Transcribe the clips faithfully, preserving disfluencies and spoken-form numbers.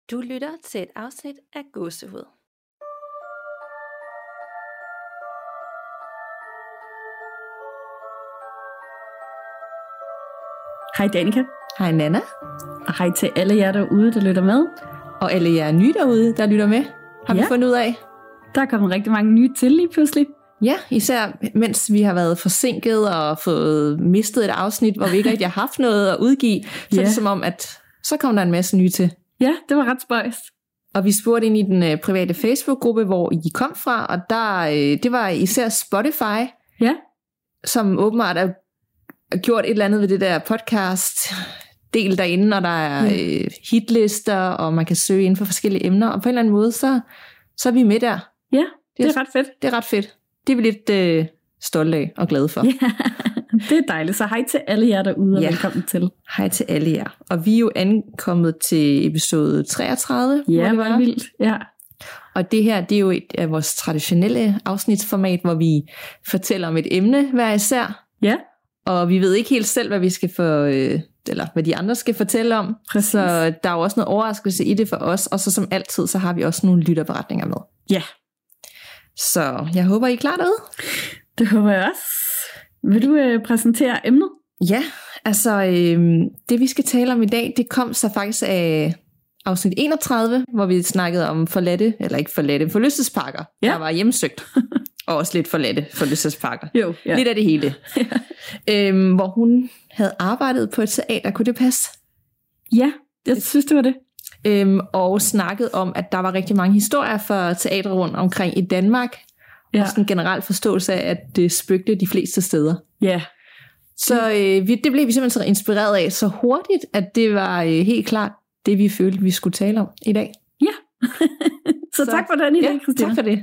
Du lytter til et afsnit af Gåsehud. Hej Danika. Hej Nana. Og hej til alle jer derude, der lytter med. Og alle jer nye derude, der lytter med, har ja. vi fundet ud af. Der er kommet rigtig mange nye til lige pludselig. Ja, især mens vi har været forsinket og fået mistet et afsnit, hvor vi ikke rigtig har haft noget at udgive. Så ja. er det som om, at så kom der en masse nye til. Ja, det var ret spøjst. Og vi spurgte ind i den øh, private Facebook-gruppe, hvor I kom fra, og der, øh, det var især Spotify, ja. som åbenbart har gjort et eller andet ved det der podcast-del derinde, når der er ja. øh, hitlister, og man kan søge inden for forskellige emner, og på en eller anden måde, så, så er vi med der. Ja, det, det er ret fedt. Det er ret fedt. Det er vi lidt øh, stolte af og glade for. Ja, det er dejligt. Så hej til alle jer derude, og ja. velkommen til. Hej til alle jer. Og vi er jo ankommet til episode treogtredive. Ja, det var vildt. Ja. Og det her, det er jo et af vores traditionelle afsnitsformat, hvor vi fortæller om et emne hver især. Ja. Og vi ved ikke helt selv, hvad vi skal få, øh, eller hvad de andre skal fortælle om. Præcis. Så der er jo også noget overraskelse i det for os. Og så som altid, så har vi også nogle lytterberetninger med. Ja. Så jeg håber, I er klar derude. Det håber jeg også. Vil du øh, præsentere emnet? Ja, altså øh, det vi skal tale om i dag, det kom så faktisk af afsnit enogtredive, hvor vi snakkede om forladte, eller ikke forladte, forlystelsesparker, ja. der var hjemsøgt. Og også lidt forladte forlystelsesparker. Jo, ja. Lidt af det hele. Ja. Øhm, hvor hun havde arbejdet på et teater. Kunne det passe? Ja, jeg synes, det var det. Øhm, og snakket om, at der var rigtig mange historier for teatre rundt omkring i Danmark. Ja. Og sådan en generel forståelse af, at det spøgte de fleste steder. Ja. Så øh, vi, det blev vi simpelthen så inspireret af så hurtigt, at det var øh, helt klart det, vi følte, vi skulle tale om i dag. Ja. så, så tak for den i dag, ja, Christina. Tak for det.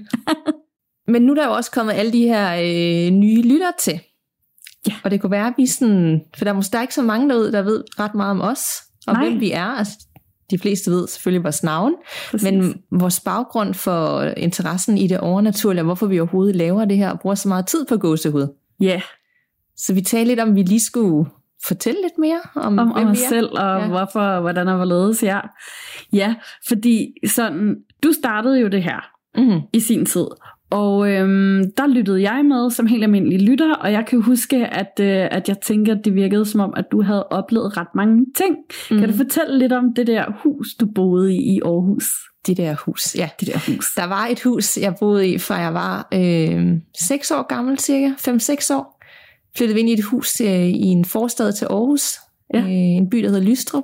Men nu er der jo også kommet alle de her øh, nye lyttere til. Ja. Og det kunne være, at vi sådan... For der er måske ikke så mange derude, der ved ret meget om os, og Nej. hvem vi er. Altså, de fleste ved selvfølgelig vores navn, Præcis. men vores baggrund for interessen i det overnaturlige, og hvorfor vi overhovedet laver det her, og bruger så meget tid på gåsehud. Ja. Yeah. Så vi talte lidt om, at vi lige skulle fortælle lidt mere om, om, hvem om os vi er. selv, og ja. hvorfor, hvordan og hvorledes. Ja. ja, fordi sådan, du startede jo det her mm-hmm. i sin tid, og øhm, der lyttede jeg med som helt almindelig lytter, og jeg kan huske, at, øh, at jeg tænker, at det virkede som om, at du havde oplevet ret mange ting. Mm. Kan du fortælle lidt om det der hus, du boede i i Aarhus? Det der hus, ja. Det der hus. Der var et hus, jeg boede i, fra jeg var øh, seks år gammel, cirka fem seks år. Flyttede vi ind i et hus øh, i en forstad til Aarhus, ja. øh, en by, der hedder Lystrup.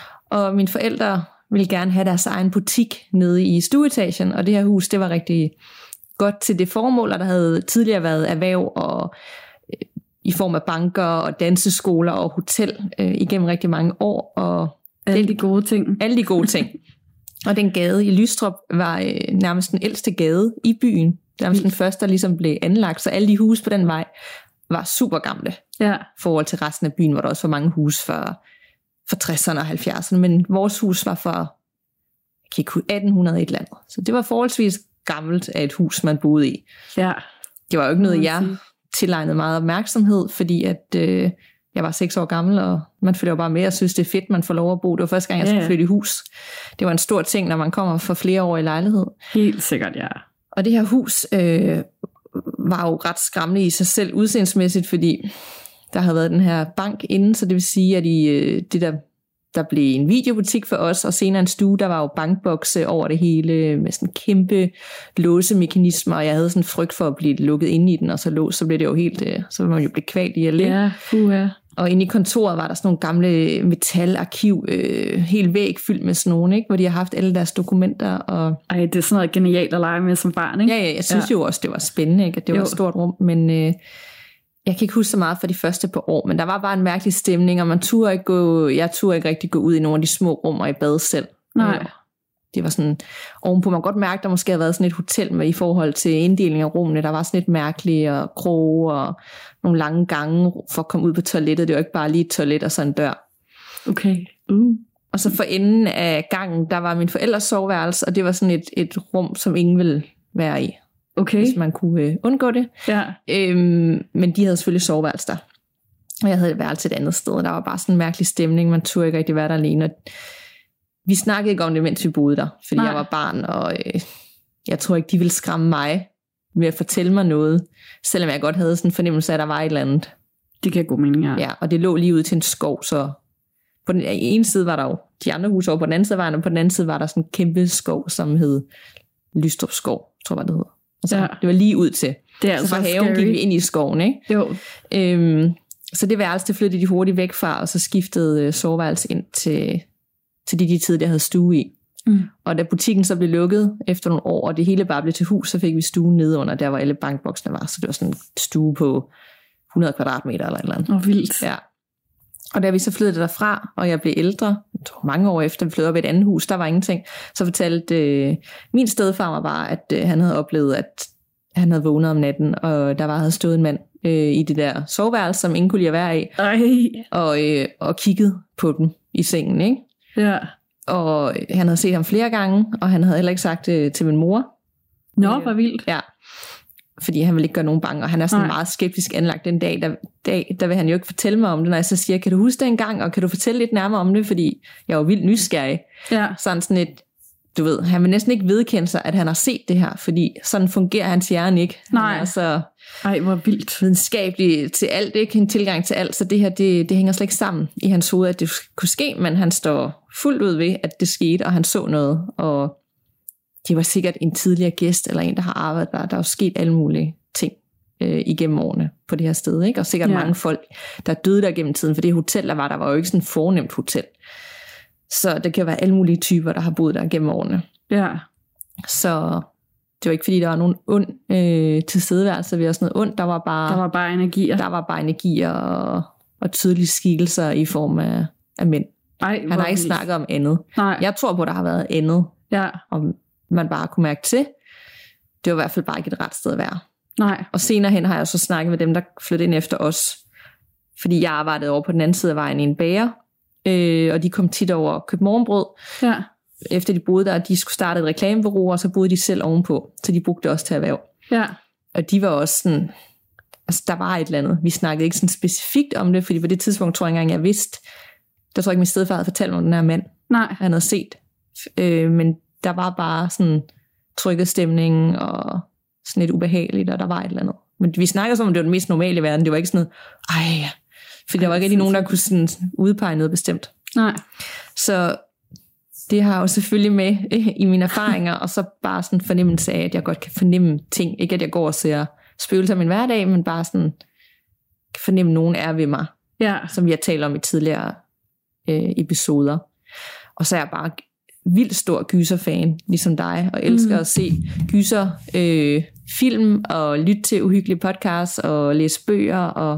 Og mine forældre ville gerne have deres egen butik nede i stueetagen, og det her hus, det var rigtig godt til det formål, og der havde tidligere været erhverv og øh, i form af banker og danseskoler og hotel øh, igennem rigtig mange år. Og alle de gode ting. Alle de gode ting. Og den gade i Lystrup var øh, nærmest den ældste gade i byen. Nærmest den første, der ligesom blev anlagt, så alle de huse på den vej var super gamle. Ja. I forhold til resten af byen, hvor der også var mange huse for, for tresserne og halvfjerdserne, men vores hus var for jeg kan ikke, atten hundrede et eller andet. Så det var forholdsvis gammelt af et hus, man boede i. Ja. Det var jo ikke noget, jeg tilegnede meget opmærksomhed, fordi at øh, jeg var seks år gammel, og man følger jo bare med og synes, det er fedt, man får lov at bo. Det var første gang, jeg skulle ja. flytte i hus. Det var en stor ting, når man kommer for flere år i lejlighed. Helt sikkert, ja. Og det her hus øh, var jo ret skræmmende i sig selv udseendsmæssigt, fordi der havde været den her bank inden, så det vil sige, at i øh, det der Der blev en videobutik for os, og senere en stue, der var jo bankbokse over det hele, med sådan kæmpe låsemekanismer, og jeg havde sådan frygt for at blive lukket inde i den, og så lås, så blev det jo helt, så ville man jo blive kvalt i at ligge. Ja, fuha. Og inde i kontoret var der sådan nogle gamle metalarkiv, øh, helt væg fyldt med sådan nogle, ikke? Hvor de har haft alle deres dokumenter. Og ej, det er sådan noget genialt at lege med som barn, ikke? Ja, ja, jeg synes ja. jo også, det var spændende, ikke? At det jo. var et stort rum, men øh, jeg kan ikke huske så meget for de første par år, men der var bare en mærkelig stemning, og man turde ikke gå, jeg turde ikke rigtig gå ud i nogle af de små rum og i bad selv. Nej. Ja. Det var sådan, ovenpå man godt mærke, der måske havde været sådan et hotel med i forhold til inddeling af rummene, der var sådan lidt mærkeligt, og kroge og nogle lange gange for at komme ud på toilettet. Det var ikke bare lige et toilet og så en dør. Okay. Uh. Og så for enden af gangen, der var min forældres soveværelse, og det var sådan et, et rum, som ingen ville være i. Okay. Hvis man kunne øh, undgå det. Ja. Øhm, men de havde selvfølgelig soveværelse der. Og jeg havde et værelse et andet sted, og der var bare sådan en mærkelig stemning. Man turde ikke rigtig være der alene. vi snakkede ikke om det, mens vi boede der, fordi Nej. jeg var barn, og øh, jeg tror ikke, de ville skræmme mig ved at fortælle mig noget, selvom jeg godt havde sådan en fornemmelse af, at der var et eller andet. Det kan god mening, ja. Ja, og det lå lige ud til en skov, så på den ene side var der jo de andre huse over, på den anden side var der, og på den anden side var der sådan en kæmpe skov, som hed Lystrup Skov, tror jeg, det hedder. Altså, ja. Det var lige ud til. Det er så fra haven gik vi ind i skoven, ikke? Jo. Øhm, så det værelse, det flyttede de hurtigt væk fra, og så skiftede øh, soveværelse ind til, til de, de tider, der havde stue i. Mm. Og da butikken så blev lukket efter nogle år, og det hele bare blev til hus, så fik vi stuen nede under, der hvor alle bankboksene var. Så det var sådan en stue på hundrede kvadratmeter eller et eller andet. Åh, oh, vildt. Ja. Og da vi så flyttede derfra, og jeg blev ældre, jeg tror, mange år efter, vi flyttede op i et andet hus, der var ingenting, så fortalte øh, min stedfar mig bare, at øh, han havde oplevet, at han havde vågnet om natten, og der var havde stået en mand øh, i det der soveværelse, som ingen kunne lide at være i, og, øh, og kigget på dem i sengen, ikke? Ja. Og han havde set ham flere gange, og han havde heller ikke sagt det til min mor. Nå, hvor vildt. Ja, fordi han vil ikke gøre nogen bange, og han er sådan Nej. meget skeptisk anlagt den dag der, dag, der vil han jo ikke fortælle mig om det, når jeg så siger, kan du huske det engang, og kan du fortælle lidt nærmere om det, fordi jeg er jo vildt nysgerrig. Ja. Sådan sådan et, du ved, han vil næsten ikke vedkende sig, at han har set det her, fordi sådan fungerer hans hjerne ikke. Nej. Han er så Ej, hvor vildt. videnskabelig til alt, ikke en tilgang til alt, så det her, det, det hænger slet ikke sammen i hans hoved, at det kunne ske, men han står fuldt ud ved, at det skete, og han så noget, og det var sikkert en tidligere gæst, eller en, der har arbejdet der. Der er jo sket alle mulige ting øh, igennem årene på det her sted, ikke? Og sikkert ja. mange folk, der døde der gennem tiden, for det hotel, der var, der var jo ikke sådan et fornemt hotel. Så det kan være alle mulige typer, der har boet der gennem årene. Ja. Så det var ikke, fordi der var nogen ond øh, tilstedeværelse ved os noget ondt. Der var bare, der var bare energier. Der var bare energier og, og tydelige skikkelser i form af, af mænd. Ej, Han har ikke vildt. snakket om andet. Nej. Jeg tror på, der har været andet. Ja. Og man bare kunne mærke til. Det var i hvert fald bare ikke et ret sted at være. Nej. Og senere hen har jeg så snakket med dem, der flyttede ind efter os. Fordi jeg arbejdede over på den anden side af vejen i en bager. Øh, og de kom tit over og købte morgenbrød. Ja. Efter de boede der, de skulle starte et reklamebureau, og så boede de selv ovenpå. Så de brugte det også til erhverv. Ja. Og de var også sådan, altså der var et eller andet. Vi snakkede ikke sådan specifikt om det, fordi på det tidspunkt tror jeg ikke engang, jeg vidste. Der tror jeg ikke, min stedfar havde fortalt mig om den her mand. Nej. Han havde set. Øh, men der var bare sådan trykket stemning og sådan lidt ubehageligt, og der var et eller andet. Men vi snakkede som om, det var den mest normale i verden. Det var ikke sådan noget, ej, for der var ikke rigtig nogen, der kunne sådan udpege noget bestemt. Nej. Så det har jo selvfølgelig med i mine erfaringer, og så bare sådan en fornemmelse af, at jeg godt kan fornemme ting. Ikke at jeg går og ser spøgelser i min hverdag, men bare sådan kan fornemme, at nogen er ved mig. Ja. Som vi har talt om i tidligere øh, episoder. Og så er jeg bare vildt stor gyserfan, ligesom dig, og elsker mm. at se gyser øh, film, og lytte til uhyggelige podcasts, og læse bøger, og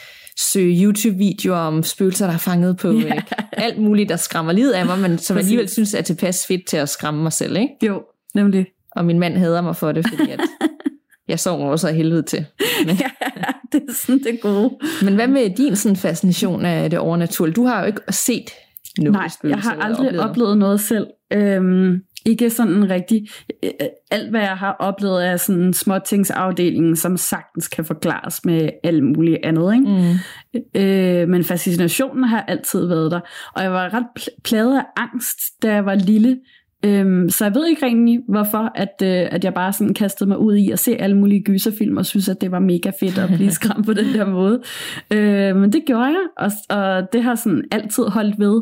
søge YouTube-videoer om spøgelser, der er fanget på yeah. ikke? Alt muligt, der skræmmer livet af mig, men som jeg alligevel synes er tilpas fedt til at skræmme mig selv, ikke? Jo, nemlig. Og min mand hader mig for det, fordi at jeg sover også af helvede til. Men, ja, det er sådan det gode. Men hvad med din sådan fascination af det overnaturlige? Du har jo ikke set noget. Nej, jeg har aldrig oplevet, oplevet noget selv. Øhm, ikke sådan rigtig. Alt, hvad jeg har oplevet, er sådan småtingsafdelingen, som sagtens kan forklares med alt muligt andet. Ikke? Mm. Øh, men fascinationen har altid været der. Og jeg var ret plaget af angst, da jeg var lille. Øhm, så jeg ved ikke rigtig, hvorfor, at, øh, at jeg bare sådan kastede mig ud i at se alle mulige gyserfilm, og synes, at det var mega fedt at blive skræmt på den der måde. Øh, men det gjorde jeg, og, og det har sådan altid holdt ved.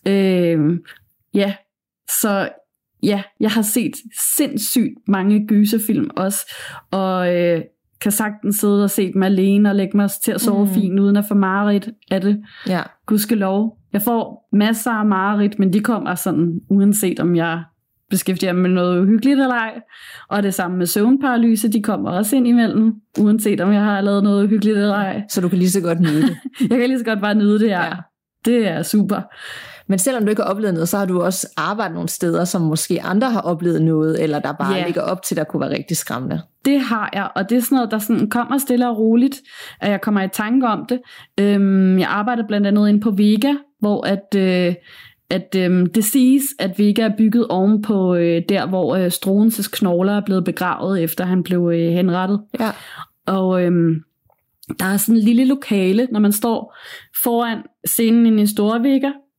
Øh, ja, så ja, jeg har set sindssygt mange gyserfilm også, og øh, kan sagtens sidde og se dem alene og lægge mig til at sove mm. fint, uden at få mareridt af det. Ja. Gudskelov. Jeg får masser af mareridt, men de kommer sådan, uanset om jeg beskæftiger mig med noget uhyggeligt eller ej. Og det samme med søvnparalyse, de kommer også ind imellem, uanset om jeg har lavet noget uhyggeligt eller ej. Så du kan lige så godt nyde det? Jeg kan lige så godt bare nyde det, ja. ja. Det er super. Men selvom du ikke har oplevet noget, så har du også arbejdet nogle steder, som måske andre har oplevet noget, eller der bare yeah. ligger op til, der kunne være rigtig skræmmende. Det har jeg, og det er sådan noget, der sådan kommer stille og roligt, at jeg kommer i tanke om det. Øhm, jeg arbejder blandt andet inde på Vega, hvor at, øh, at øh, det siges, at Vega er bygget oven på øh, der, hvor øh, Struensees knogler er blevet begravet, efter han blev øh, henrettet. Ja. Og øh, der er sådan en lille lokale, når man står foran scenen inde i Store Vega,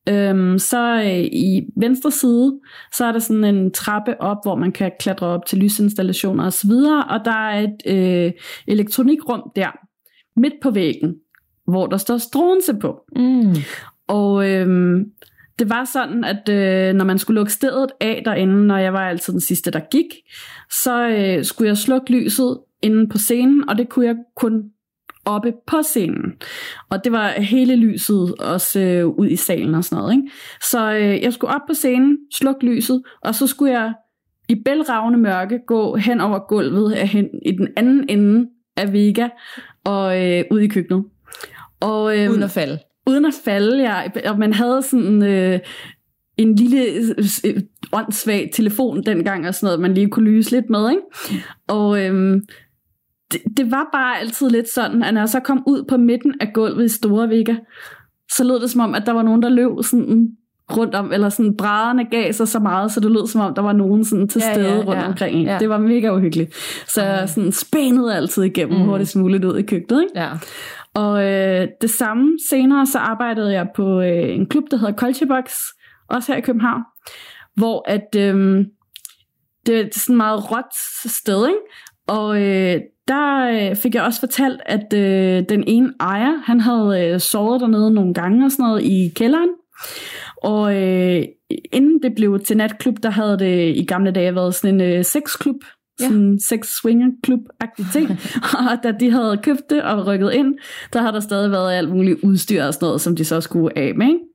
øhm, så øh, i venstre side, så er der sådan en trappe op, hvor man kan klatre op til lysinstallationer og så videre, og der er et øh, elektronikrum der, midt på væggen, hvor der står Struensee på. Mm. Og øhm, det var sådan, at øh, når man skulle lukke stedet af derinde, når jeg var altid den sidste, der gik, så øh, skulle jeg slukke lyset inde på scenen, og det kunne jeg kun oppe på scenen. Og det var hele lyset også øh, ud i salen og sådan noget. Ikke? Så øh, jeg skulle op på scenen, slukke lyset, og så skulle jeg i bælragende mørke gå hen over gulvet hen i den anden ende af Vega og øh, ud i køkkenet. Og, øh, uden at falde. Uden at falde, ja. Og man havde sådan øh, en lille øh, åndssvag telefon dengang og sådan noget, man lige kunne lyse lidt med. Ikke? Og øh, det, det var bare altid lidt sådan, at når jeg så kom ud på midten af gulvet i Store Vega, så lød det som om, at der var nogen, der løb sådan rundt om, eller sådan brædderne gav sig så meget, så det lød som om, der var nogen sådan til stede ja, ja, rundt ja, omkring. Ja. Det var mega uhyggeligt. Så jeg sådan spænede altid igennem mm. hurtigst muligt ud i køkkenet. Ikke? Ja. Og øh, det samme senere, så arbejdede jeg på øh, en klub, der hedder Culture Box, også her i København, hvor at øh, det er sådan et meget råt sted, ikke? Og øh, der fik jeg også fortalt, at øh, den ene ejer, han havde øh, sovet dernede nogle gange og sådan noget i kælderen. Og øh, inden det blev til natklub, der havde det i gamle dage været sådan en øh, sexklub, ja. Sådan en sex-swinger-klub-agtig ting. Og da de havde købt det og rykket ind, der har der stadig været alt muligt udstyr og sådan noget, som de så skulle af med. Ikke?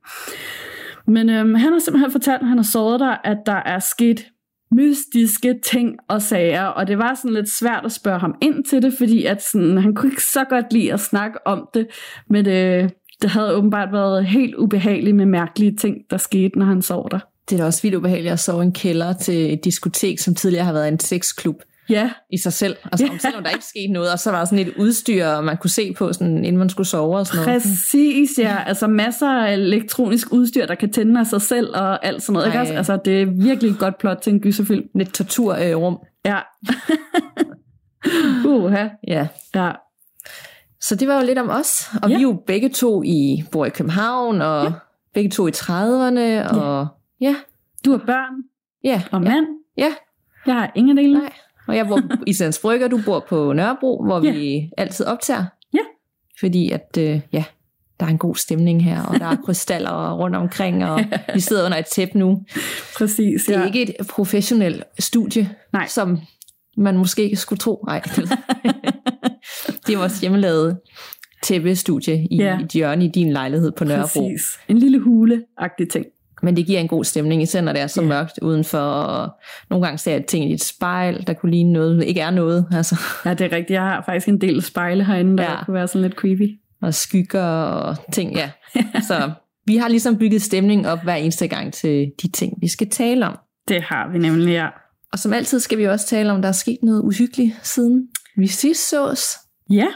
Men øh, han har simpelthen fortalt, at han har sovet der, at der er sket mystiske ting og sager, og det var sådan lidt svært at spørge ham ind til det, fordi at sådan, han kunne ikke så godt lide at snakke om det, men det, det havde åbenbart været helt ubehageligt med mærkelige ting, der skete, når han sov der. Det er da også vildt ubehageligt at sove i en kælder til et diskotek, som tidligere har været en sexklub. Ja. I sig selv. Altså, ja. Selvom der ikke skete noget, og så var der sådan et udstyr, man kunne se på, sådan, inden man skulle sove og sådan noget. Præcis, ja. Altså masser af elektronisk udstyr, der kan tænde af sig selv og alt sådan noget. Ikke? Altså, det er virkelig et godt plot til en gyserfilm. Et torturrum. Øh, ja. Uha. Ja. Ja. Så det var jo lidt om os. Og ja. Vi er jo begge to i, bor i København, og ja. Begge to i trediverne, og ja. ja. Du har børn. Ja. Og mand. Ja. Jeg har ingen dele. Nej. Og jeg bor i Sands Brygge, du bor på Nørrebro, hvor yeah. vi altid optager. Ja. Fordi at, øh, ja, der er en god stemning her, og der er krystaller rundt omkring, og vi sidder under et tæppe nu. Præcis, Det er ja. ikke et professionelt studie, Nej. Som man måske skulle tro. Nej, det er vores hjemmelavede tæppestudie i ja. et hjørne i din lejlighed på Nørrebro. Præcis. En lille hule-agtig ting. Men det giver en god stemning, især når det er så yeah. mørkt udenfor, og nogle gange ser jeg ting i et spejl, der kunne ligne noget, ikke er noget. Altså. Ja, det er rigtigt. Jeg har faktisk en del spejle herinde, der ja. Kunne være sådan lidt creepy. Og skygger og ting, ja. Så vi har ligesom bygget stemning op hver eneste gang til de ting, vi skal tale om. Det har vi nemlig, ja. Og som altid skal vi også tale om, der er sket noget uhyggeligt siden vi sidst sås. Ja.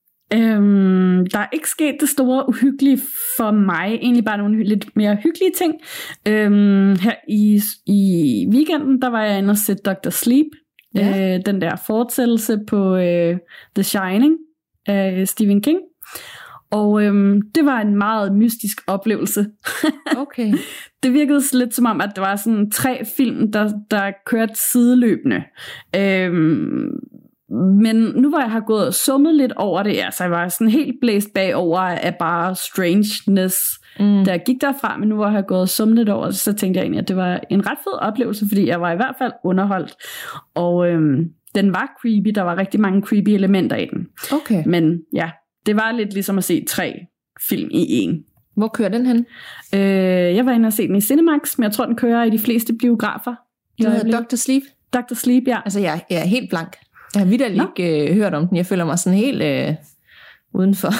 Øhm, der er ikke sket det store uhyggelige for mig, egentlig bare nogle lidt mere hyggelige ting. Øhm, her i, i weekenden, der var jeg inde og set doktor Sleep, ja. øh, den der fortsættelse på øh, The Shining af Stephen King. Og øhm, det var en meget mystisk oplevelse. Okay. Det virkede lidt som om, at der var sådan tre film, der, der kørte sideløbende. Øhm, Men nu hvor jeg har gået og summet lidt over det, ja, så jeg var sådan helt blæst bagover af bare strangeness, mm. da jeg gik derfra. Men nu hvor jeg har gået og summet lidt over det, så tænkte jeg egentlig, at det var en ret fed oplevelse, fordi jeg var i hvert fald underholdt. Og øhm, den var creepy, der var rigtig mange creepy elementer i den. Okay. Men ja, det var lidt ligesom at se tre film i en. Hvor kører den hen? Øh, jeg var inde og se den i Cinemax, men jeg tror, den kører i de fleste biografer. Den hedder doktor Sleep? doktor Sleep, ja. Altså, jeg, jeg er helt blank. Jeg har vitterligt ikke øh, hørt om den. Jeg føler mig sådan helt øh, udenfor.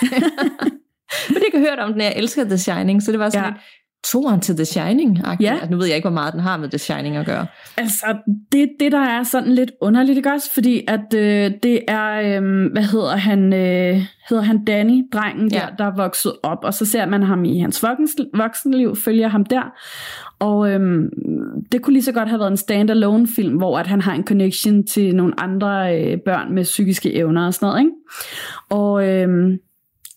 Men jeg har hørt om den, jeg elsker The Shining, så det var sådan ja. lidt toeren til The Shining. Ja. Altså, nu ved jeg ikke, hvor meget den har med The Shining at gøre. Altså, det det, der er sådan lidt underligt, ikke også? Fordi at øh, det er, øh, hvad hedder han, øh, hedder han Danny, drengen der, ja. der er vokset op, og så ser man ham i hans voksenliv, følger ham der. Og øhm, det kunne lige så godt have været en standalone film, hvor at han har en connection til nogle andre øh, børn med psykiske evner og sådan noget, ikke? Og øhm,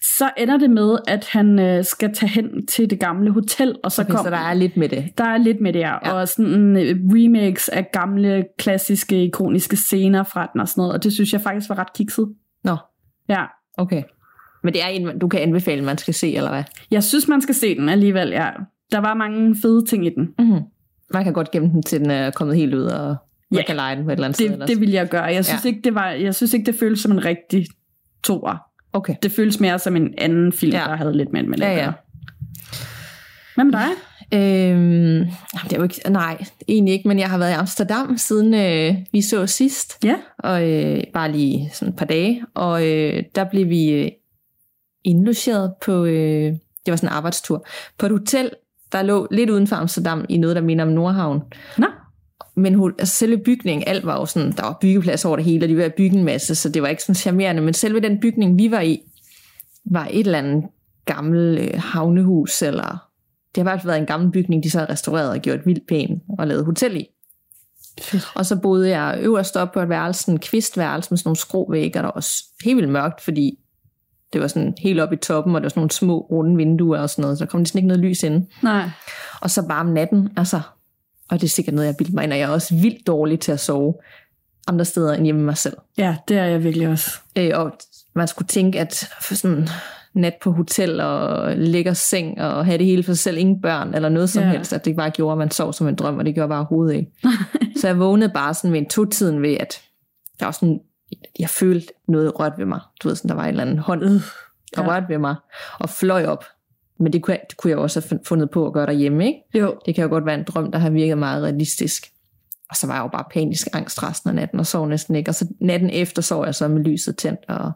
så ender det med, at han øh, skal tage hen til det gamle hotel, og så okay, kommer... så der er lidt med det. Der er lidt med det, ja. ja. Og sådan en remix af gamle, klassiske, ikoniske scener fra den og sådan noget, og det synes jeg faktisk var ret kikset. Nå. Ja. Okay. Men det er en, du kan anbefale, man skal se, eller hvad? Jeg synes, man skal se den alligevel, ja. Der var mange fede ting i den. Mm-hmm. Man kan godt gemme den, til den er kommet helt ud, og man ja. kan lege den på et eller andet det, sted. Det, det vil jeg gøre. Jeg synes, ja. ikke, det var, jeg synes ikke, det føles som en rigtig toer. Okay. Det føles mere som en anden film, ja. der havde lidt med med det. Ja, ja. Hvad med dig? Øhm, det er jo ikke, nej, egentlig ikke, men jeg har været i Amsterdam siden øh, vi så sidst. Ja. Og øh, bare lige sådan et par dage. Og øh, der blev vi øh, indlogeret på, øh, det var sådan en arbejdstur, på et hotel, der lå lidt uden for Amsterdam i noget, der minder om Nordhavn. Nå. Men altså, selve bygningen, alt var jo sådan, der var byggeplads over det hele, og de var ved at bygge en masse, så det var ikke sådan charmerende. Men selve den bygning, vi var i, var et eller andet gammelt øh, havnehus, eller det har i hvert fald været en gammel bygning, de så havde restaureret og gjort vildt pæn og lavet hotel i. Fedt. Og så boede jeg øverst op på et værelse, en kvistværelse med sådan nogle skråvægge, og der var helt vildt mørkt, fordi det var sådan helt oppe i toppen, og der var sådan nogle små runde vinduer og sådan noget, så der kom næsten ikke noget lys ind. Nej. Og så bare om natten, altså, og det er sikkert noget, jeg bilder mig ind, og jeg er også vildt dårlig til at sove andre steder end hjemme mig selv. Ja, det er jeg virkelig også. Øh, og man skulle tænke, at for sådan nat på hotel og lækker seng og have det hele for sig selv, ingen børn eller noget som ja. helst, at det bare gjorde, at man sov som en drøm, og det gjorde bare hovedet ikke. Så jeg vågnede bare sådan ved en to-tiden ved, at der var sådan, jeg følte noget rørt ved mig. Du ved sådan, der var en eller anden hånd, øh, der ja. rørte ved mig, og fløj op. Men det kunne, jeg, det kunne jeg også have fundet på at gøre derhjemme, ikke? Jo. Det kan jo godt være en drøm, der har virket meget realistisk. Og så var jeg jo bare panisk angst resten af natten, og sov næsten ikke. Og så natten efter sov jeg så med lyset tændt, og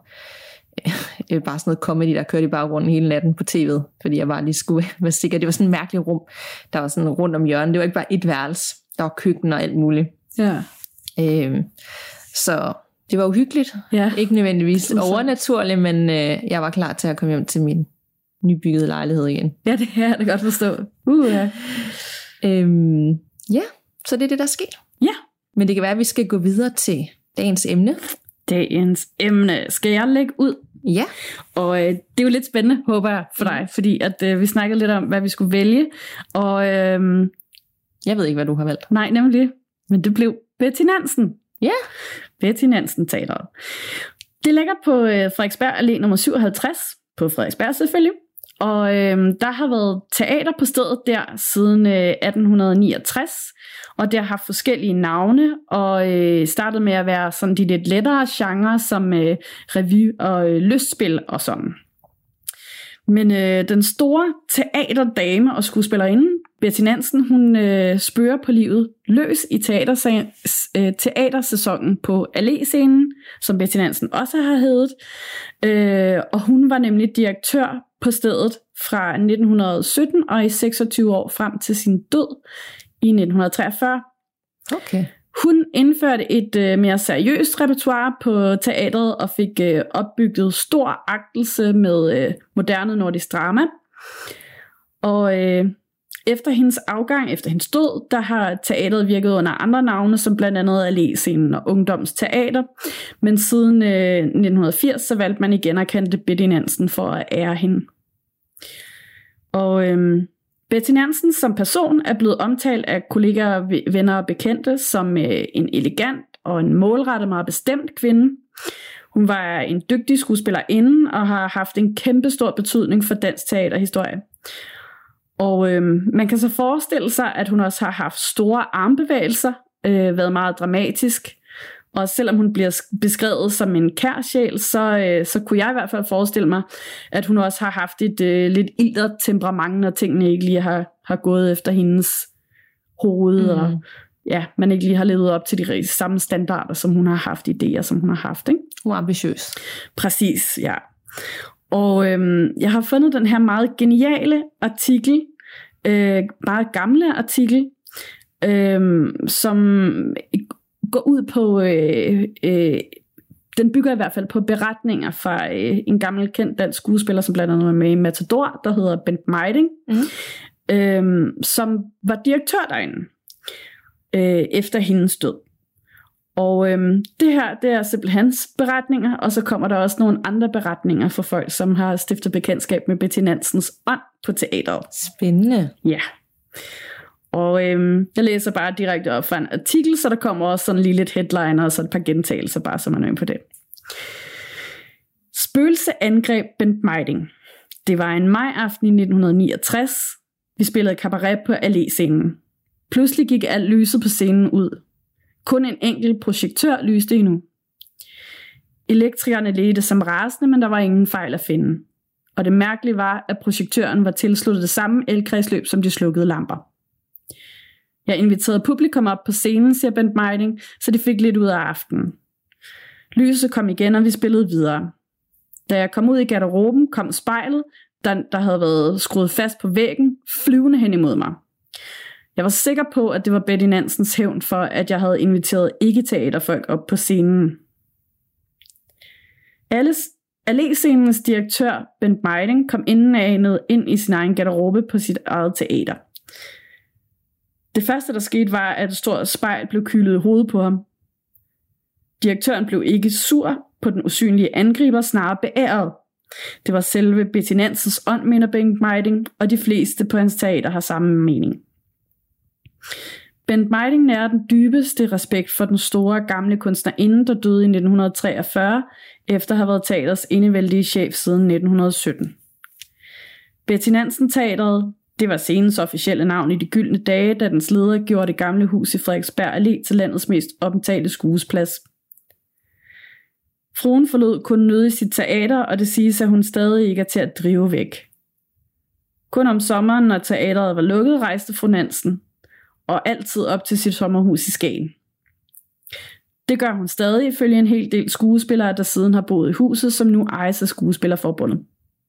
øh, bare sådan noget comedy, der kørte i baggrunden hele natten på tv'et, fordi jeg bare lige skulle være sikker. Det var sådan et mærkeligt rum, der var sådan rundt om hjørnet. Det var ikke bare et værelse, der var køkken og alt muligt. Ja. Øh, så det var uhyggeligt. Ja. Ikke nødvendigvis overnaturligt, men øh, jeg var klar til at komme hjem til min nybyggede lejlighed igen. Ja, det kan jeg da godt forstå. Uh, ja. Øhm, ja, så det er det, der sker. Ja. Men det kan være, at vi skal gå videre til dagens emne. Dagens emne. Skal jeg lægge ud? Ja. Og øh, det er jo lidt spændende, håber jeg, for dig, fordi at, øh, vi snakkede lidt om, hvad vi skulle vælge. Og øh, jeg ved ikke, hvad du har valgt. Nej, nemlig. Men det blev Betty Nansen. Ja. Betty Nansen taler. Det ligger på øh, Frederiksberg Allé nummer syvoghalvtreds, på Frederiksberg selvfølgelig. Og øh, der har været teater på stedet der siden øh, atten niogtres, og det har haft forskellige navne, og øh, startede med at være sådan de lidt lettere genrer, som øh, revy og øh, lystspil og sådan. Men øh, den store teaterdame og skuespillerinde, Betty Nansen, hun øh, spørger på livet løs i teater, øh, teatersæsonen på Allé-scenen, som Betty Nansen også har heddet. Øh, og hun var nemlig direktør på stedet fra nitten sytten og i seksogtyve år frem til sin død i nitten treogfyrre. Okay. Hun indførte et øh, mere seriøst repertoire på teatret og fik øh, opbygget stor agtelse med øh, moderne nordisk drama. Og øh, efter hendes afgang, efter hendes død, der har teatret virket under andre navne, som blandt andet Allé-scenen og Ungdomsteater. Men siden øh, nitten firs, så valgte man igen at kende Betty Nansen for at ære hende. Og øh, Betty Nansen som person er blevet omtalt af kollegaer, venner og bekendte som øh, en elegant og en målrettet meget bestemt kvinde. Hun var en dygtig skuespillerinde og har haft en kæmpe stor betydning for dansk teaterhistorie. Og øh, man kan så forestille sig, at hun også har haft store armbevægelser, øh, været meget dramatisk. Og selvom hun bliver beskrevet som en kær sjæl, så, øh, så kunne jeg i hvert fald forestille mig, at hun også har haft et øh, lidt ildret temperament, når tingene ikke lige har, har gået efter hendes hoved, mm. og ja, man ikke lige har levet op til de samme standarder, som hun har haft, idéer, som hun har haft. Ikke? Hun er ambitiøs. Præcis, ja. Og øhm, jeg har fundet den her meget geniale artikel, øh, meget gamle artikel, øh, som går ud på, øh, øh, den bygger i hvert fald på beretninger fra øh, en gammel kendt dansk skuespiller, som blandt andet var med i Matador, der hedder Bent Mejding, mm. øh, som var direktør derinde øh, efter hendes død. Og øhm, det her, det er simpelthen hans beretninger, og så kommer der også nogle andre beretninger fra folk, som har stiftet bekendtskab med Betty Nansens ånd på teateret. Spændende. Ja. Og øhm, jeg læser bare direkte op fra en artikel, så der kommer også sådan lige lidt headliner og så et par gentagelser, bare så man er med på det. Spøgelse angreb Bent Mejding. Det var en majaften i nitten niogtres. Vi spillede cabaret på Allé-scenen. Pludselig gik alt lyset på scenen ud. Kun en enkelt projektør lyste endnu. Elektrikerne ledte som rasende, men der var ingen fejl at finde. Og det mærkelige var, at projektøren var tilsluttet det samme elkredsløb som de slukkede lamper. Jeg inviterede publikum op på scenen, siger Bent Mejding, så de fik lidt ud af aftenen. Lyset kom igen, og vi spillede videre. Da jeg kom ud i garderoben, kom spejlet, der, der havde været skruet fast på væggen, flyvende hen imod mig. Jeg var sikker på, at det var Betty Nansens hævn for, at jeg havde inviteret ikke-teaterfolk op på scenen. Allé-scenens direktør, Bent Mejding, kom indenanet ind i sin egen garderobe på sit eget teater. Det første, der skete, var, at et stort spejl blev kylet i hovedet på ham. Direktøren blev ikke sur på den usynlige angriber, snarere beæret. Det var selve Betty Nansens ånd, mener Bent Mejding, og de fleste på hans teater har samme mening. Bent Mejding nærer den dybeste respekt for den store gamle kunstnerinde, der døde i nitten treogfyrre, efter at have været teaterets enevældige chef siden nitten sytten. Betty Nansen Teatret, det var scenens officielle navn i de gyldne dage, da dens leder gjorde det gamle hus i Frederiksberg Allé til landets mest omtalte skuesplads. Fruen forlod kun nødig sit teater, og det siges, at hun stadig ikke er til at drive væk. Kun om sommeren, når teateret var lukket, rejste fru Nansen, og altid op til sit sommerhus i Skagen. Det gør hun stadig ifølge en hel del skuespillere, der siden har boet i huset, som nu ejes af Skuespillerforbundet.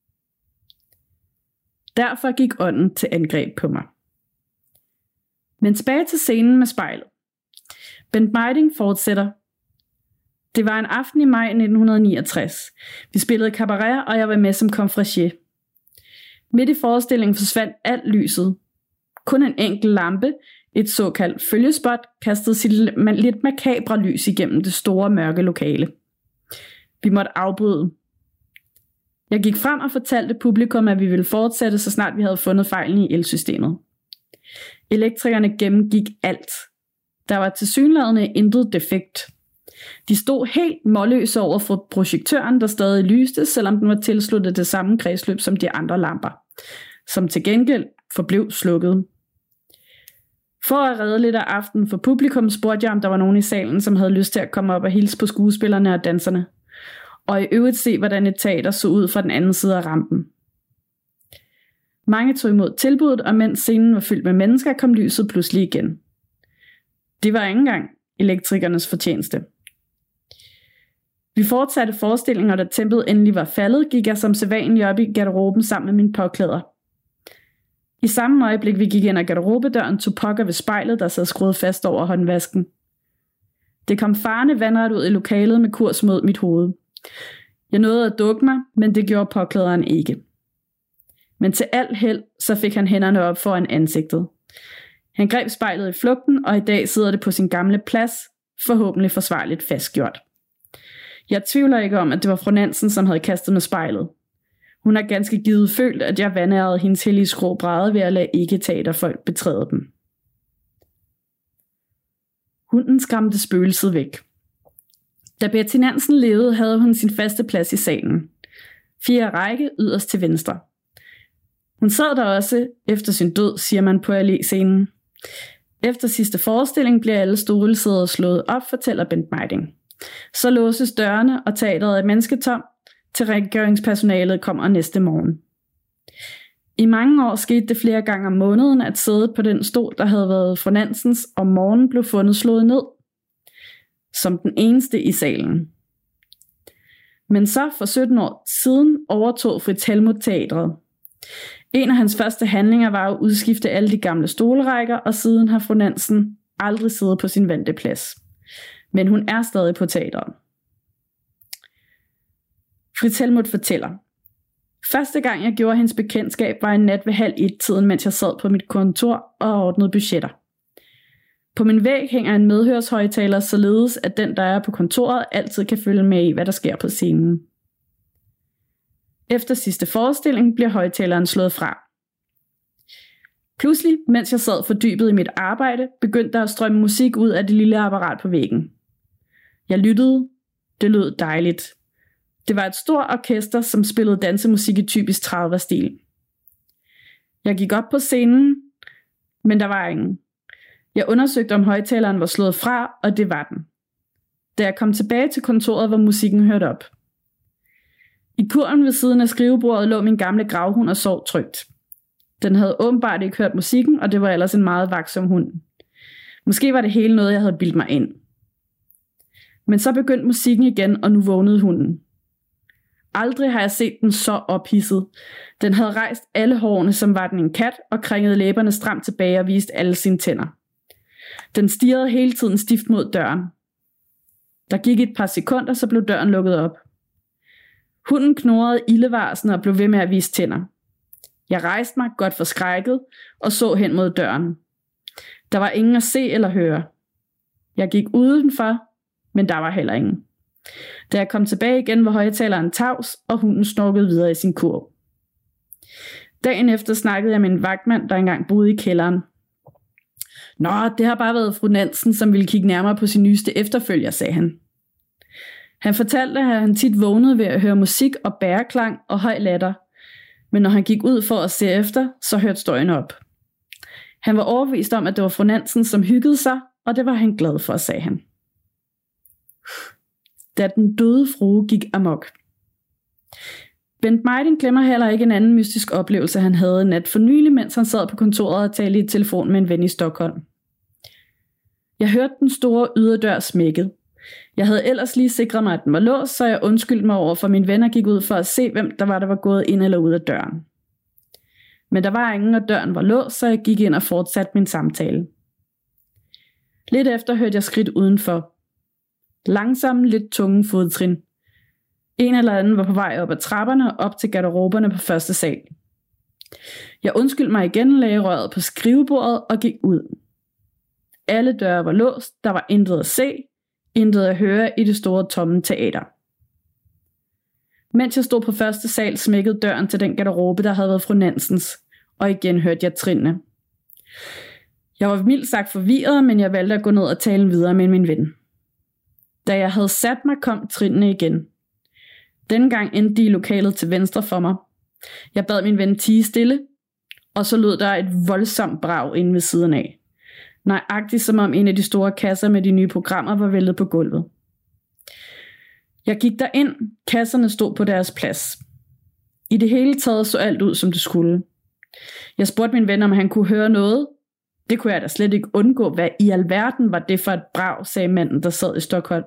Derfor gik ånden til angreb på mig. Men tilbage til scenen med spejlet. Bent Mejding fortsætter. Det var en aften i maj nitten niogtres. Vi spillede cabaret, og jeg var med som confrancier. Midt i forestillingen forsvandt alt lyset. Kun en enkelt lampe, et såkaldt følgespot, kastede sit lidt makabre lys igennem det store mørke lokale. Vi måtte afbryde. Jeg gik frem og fortalte publikum, at vi ville fortsætte, så snart vi havde fundet fejlen i elsystemet. Elektrikerne gennemgik alt. Der var tilsyneladende intet defekt. De stod helt målløse over for projektøren, der stadig lyste, selvom den var tilsluttet det samme kredsløb som de andre lamper, som til gengæld forblev slukket. For at redde lidt af aftenen for publikum, spurgte jeg, om der var nogen i salen, som havde lyst til at komme op og hilse på skuespillerne og danserne, og i øvrigt se, hvordan et teater så ud fra den anden side af rampen. Mange tog imod tilbuddet, og mens scenen var fyldt med mennesker, kom lyset pludselig igen. Det var ikke engang elektrikernes fortjeneste. Vi fortsatte forestillingen, og da tempoet endelig var faldet, gik jeg som sædvanlig op i garderoben sammen med mine påklæder. I samme øjeblik vi gik ind ad garderobedøren, tog pokker ved spejlet, der sad skruet fast over håndvasken. Det kom farende vandret ud i lokalet med kurs mod mit hoved. Jeg nåede at dukke mig, men det gjorde påklæderen ikke. Men til alt held, så fik han hænderne op foran ansigtet. Han greb spejlet i flugten, og i dag sidder det på sin gamle plads, forhåbentlig forsvarligt fastgjort. Jeg tvivler ikke om, at det var fru Nansen, som havde kastet med spejlet. Hun har ganske givet følt, at jeg vandærede hendes hellige skrå bræde ved at lade ikke-teaterfolk betræde dem. Hunden skræmte spøgelset væk. Da Betty Nansen levede, havde hun sin faste plads i salen. Fire række yderst til venstre. Hun sad der også efter sin død, siger man på Allé-scenen. Efter sidste forestilling bliver alle stolesæder slået op, fortæller Bent Mejding. Så låses dørene, og teateret er mennesketom, til rengøringspersonalet kommer næste morgen. I mange år skete det flere gange om måneden, at sædet på den stol, der havde været fru Nansens, om morgenen blev fundet slået ned. Som den eneste i salen. Men så for sytten år siden overtog Fritz Helmuth teatret. En af hans første handlinger var at udskifte alle de gamle stolrækker, og siden har fru Nansen aldrig siddet på sin vante plads. Men hun er stadig på teatret. Fritz Helmuth fortæller. Første gang jeg gjorde hendes bekendtskab var en nat ved halv et tiden, mens jeg sad på mit kontor og ordnede budgetter. På min væg hænger en medhørshøjtaler, således at den, der er på kontoret, altid kan følge med i, hvad der sker på scenen. Efter sidste forestilling bliver højtaleren slået fra. Pludselig, mens jeg sad fordybet i mit arbejde, begyndte der at strømme musik ud af det lille apparat på væggen. Jeg lyttede. Det lød dejligt. Det var et stort orkester, som spillede dansemusik i typisk trediver-stil. Jeg gik op på scenen, men der var ingen. Jeg undersøgte, om højtaleren var slået fra, og det var den. Da jeg kom tilbage til kontoret, var musikken hørt op. I kurven ved siden af skrivebordet lå min gamle gravhund og sov trygt. Den havde åbenbart ikke hørt musikken, og det var ellers en meget vaksom hund. Måske var det hele noget, jeg havde bildt mig ind. Men så begyndte musikken igen, og nu vågnede hunden. Aldrig har jeg set den så ophidset. Den havde rejst alle hårene, som var den en kat, og kringede læberne stramt tilbage og viste alle sine tænder. Den stirrede hele tiden stift mod døren. Der gik et par sekunder, så blev døren lukket op. Hunden knurrede ildevarsende og blev ved med at vise tænder. Jeg rejste mig godt forskrækket og så hen mod døren. Der var ingen at se eller høre. Jeg gik udenfor, men der var heller ingen. Da jeg kom tilbage igen, var højtaleren tavs, og hunden snorkede videre i sin kurv. Dagen efter snakkede jeg med en vagtmand, der engang boede i kælderen. Nå, det har bare været fru Nansen, som ville kigge nærmere på sin nyeste efterfølger, sagde han. Han fortalte, at han tit vågnede ved at høre musik og bæreklang og høj latter, men når han gik ud for at se efter, så hørte støjen op. Han var overbevist om, at det var fru Nansen, som hyggede sig, og det var han glad for, sagde han. Da den døde frue gik amok. Bent Mejding glemmer heller ikke en anden mystisk oplevelse, han havde en nat for nylig, mens han sad på kontoret og talte i telefon med en ven i Stockholm. Jeg hørte den store yderdør smækket. Jeg havde ellers lige sikret mig, at den var låst, så jeg undskyldte mig over for min ven og gik ud for at se, hvem der var, der var gået ind eller ud af døren. Men der var ingen, og døren var låst, så jeg gik ind og fortsatte min samtale. Lidt efter hørte jeg skridt udenfor. Langsomme, lidt tunge fodtrin. En eller anden var på vej op ad trapperne og op til garderoberne på første sal. Jeg undskyldte mig igen, lagde røret på skrivebordet og gik ud. Alle døre var låst, der var intet at se, intet at høre i det store tomme teater. Mens jeg stod på første sal, smækkede døren til den garderobe, der havde været fru Nansens, og igen hørte jeg trinene. Jeg var mildt sagt forvirret, men jeg valgte at gå ned og tale videre med min ven. Da jeg havde sat mig, kom trinene igen. Denne gang endte de i lokalet til venstre for mig. Jeg bad min ven tie stille, og så lød der et voldsomt brag inde ved siden af. Nøjagtigt som om en af de store kasser med de nye programmer var væltet på gulvet. Jeg gik derind, kasserne stod på deres plads. I det hele taget så alt ud, som det skulle. Jeg spurgte min ven, om han kunne høre noget. Det kunne jeg da slet ikke undgå. Hvad i alverden var det for et brag, sagde manden, der sad i Stockholm.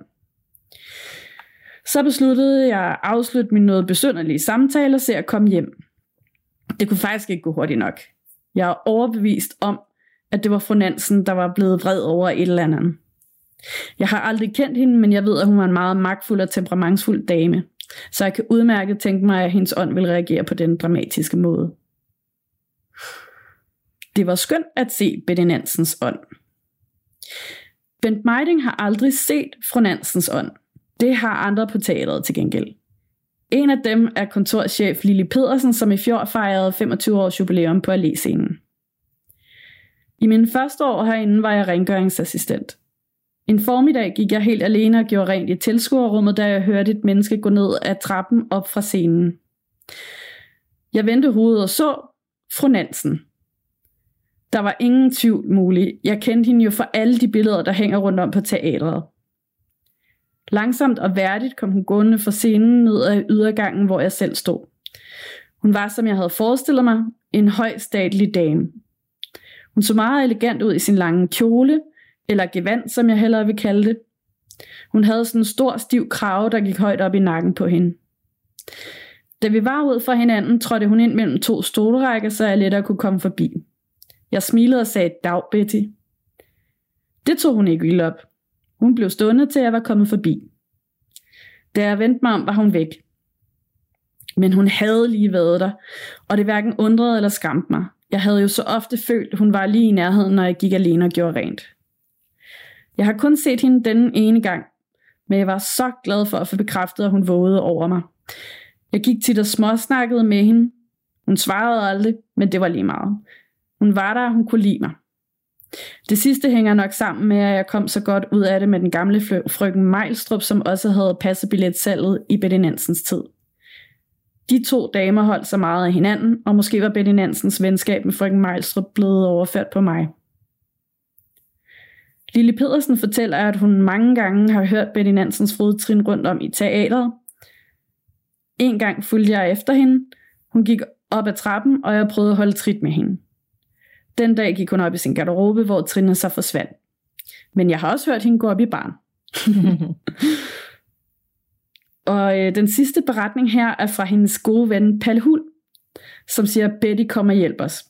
Så besluttede jeg at afslutte min noget besynderlige samtale og se at komme hjem. Det kunne faktisk ikke gå hurtigt nok. Jeg er overbevist om, at det var fru Nansen, der var blevet vred over et eller andet. Jeg har aldrig kendt hende, men jeg ved, at hun var en meget magtfuld og temperamentsfuld dame. Så jeg kan udmærket tænke mig, at hendes ånd vil reagere på den dramatiske måde. Det var skønt at se Betty Nansens ånd. Bent Mejding har aldrig set fru Nansens ånd. Det har andre på teateret til gengæld. En af dem er kontorchef Lili Pedersen, som i fjor fejrede femogtyve års jubilæum på Allé-scenen. I mine første år herinde var jeg rengøringsassistent. En formiddag gik jeg helt alene og gjorde rent i tilskuerrummet, da jeg hørte et menneske gå ned ad trappen op fra scenen. Jeg vendte hovedet og så fru Nansen. Der var ingen tvivl mulig. Jeg kendte hende jo fra alle de billeder, der hænger rundt om på teatret. Langsomt og værdigt kom hun gående fra scenen ned ad ydergangen, hvor jeg selv stod. Hun var, som jeg havde forestillet mig, en høj statlig dame. Hun så meget elegant ud i sin lange kjole, eller gevand, som jeg hellere vil kalde det. Hun havde sådan en stor, stiv krave, der gik højt op i nakken på hende. Da vi var ud fra hinanden, trådte hun ind mellem to stolrækker, så jeg lettere kunne komme forbi. Jeg smilede og sagde, dag Betty. Det tog hun ikke ilde op. Hun blev stående til jeg var kommet forbi. Da jeg vendte mig om, var hun væk. Men hun havde lige været der, og det hverken undrede eller skræmte mig. Jeg havde jo så ofte følt, at hun var lige i nærheden, når jeg gik alene og gjorde rent. Jeg har kun set hende denne ene gang, men jeg var så glad for at få bekræftet, at hun vågede over mig. Jeg gik tit og småsnakkede med hende. Hun svarede aldrig, men det var lige meget. Hun var der, og hun kunne lide mig. Det sidste hænger nok sammen med, at jeg kom så godt ud af det med den gamle frøken Mejlstrup, som også havde passet billetsalget i Betty Nansens tid. De to damer holdt så meget af hinanden, og måske var Betty Nansens venskab med frøken Mejlstrup blevet overført på mig. Lille Pedersen fortæller, at hun mange gange har hørt Betty Nansens fodtrin rundt om i teateret. En gang fulgte jeg efter hende. Hun gik op ad trappen, og jeg prøvede at holde trit med hende. Den dag gik hun op i sin garderobe, hvor trinene så forsvandt. Men jeg har også hørt hende gå op i baren. Og øh, den sidste beretning her er fra hendes gode ven Palle Huld, som siger, at Betty kommer og hjælper os.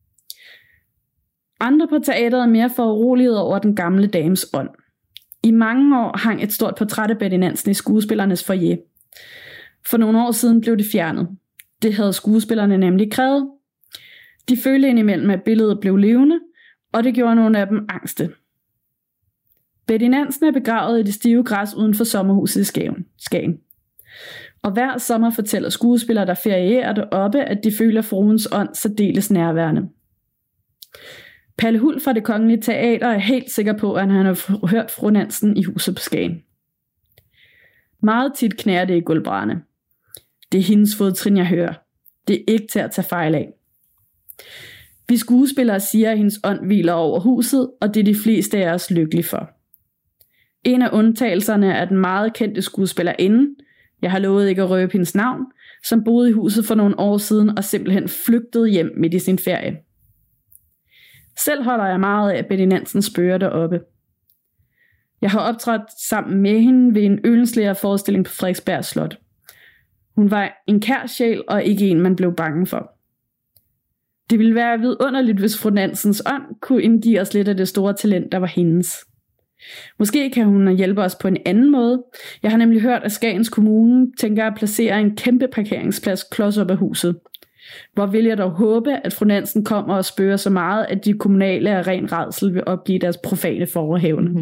Andre på teateret er mere foruroliget over den gamle dames ånd. I mange år hang et stort portræt af Betty Nansen i skuespillernes foyer. For nogle år siden blev det fjernet. Det havde skuespillerne nemlig krævet. De følte indimellem, at billedet blev levende, og det gjorde nogle af dem angste. Betty Nansen er begravet i det stive græs uden for sommerhuset i Skagen. Og hver sommer fortæller skuespillere, der ferierer deroppe, at de føler fruens ånd særdeles nærværende. Palle Huld fra Det Kongelige Teater er helt sikker på, at han har hørt fru Nansen i huset på Skagen. Meget tit knærer det i gulvbrædderne. Det er hendes fodtrin, jeg hører. Det er ikke til at tage fejl af. Vi skuespillere siger, at hendes ånd hviler over huset, og det er de fleste af os lykkelige for. En af undtagelserne er den meget kendte skuespillerinde, jeg har lovet ikke at røbe hendes navn, som boede i huset for nogle år siden og simpelthen flygtede hjem midt i sin ferie. Selv holder jeg meget af Betty Nansen spøger deroppe. Jeg har optrådt sammen med hende ved en Ølenslager forestilling på Frederiksberg Slot. Hun var en kær sjæl og ikke en, man blev bange for. Det ville være vidunderligt, hvis fru Nansens ånd kunne indgive os lidt af det store talent, der var hendes. Måske kan hun hjælpe os på en anden måde. Jeg har nemlig hørt, at Skagens Kommune tænker at placere en kæmpe parkeringsplads klods op af huset. Hvor vil jeg dog håbe, at fru Nansen kommer og spørger så meget, at de kommunale af ren rædsel vil opgive deres profane forehavne.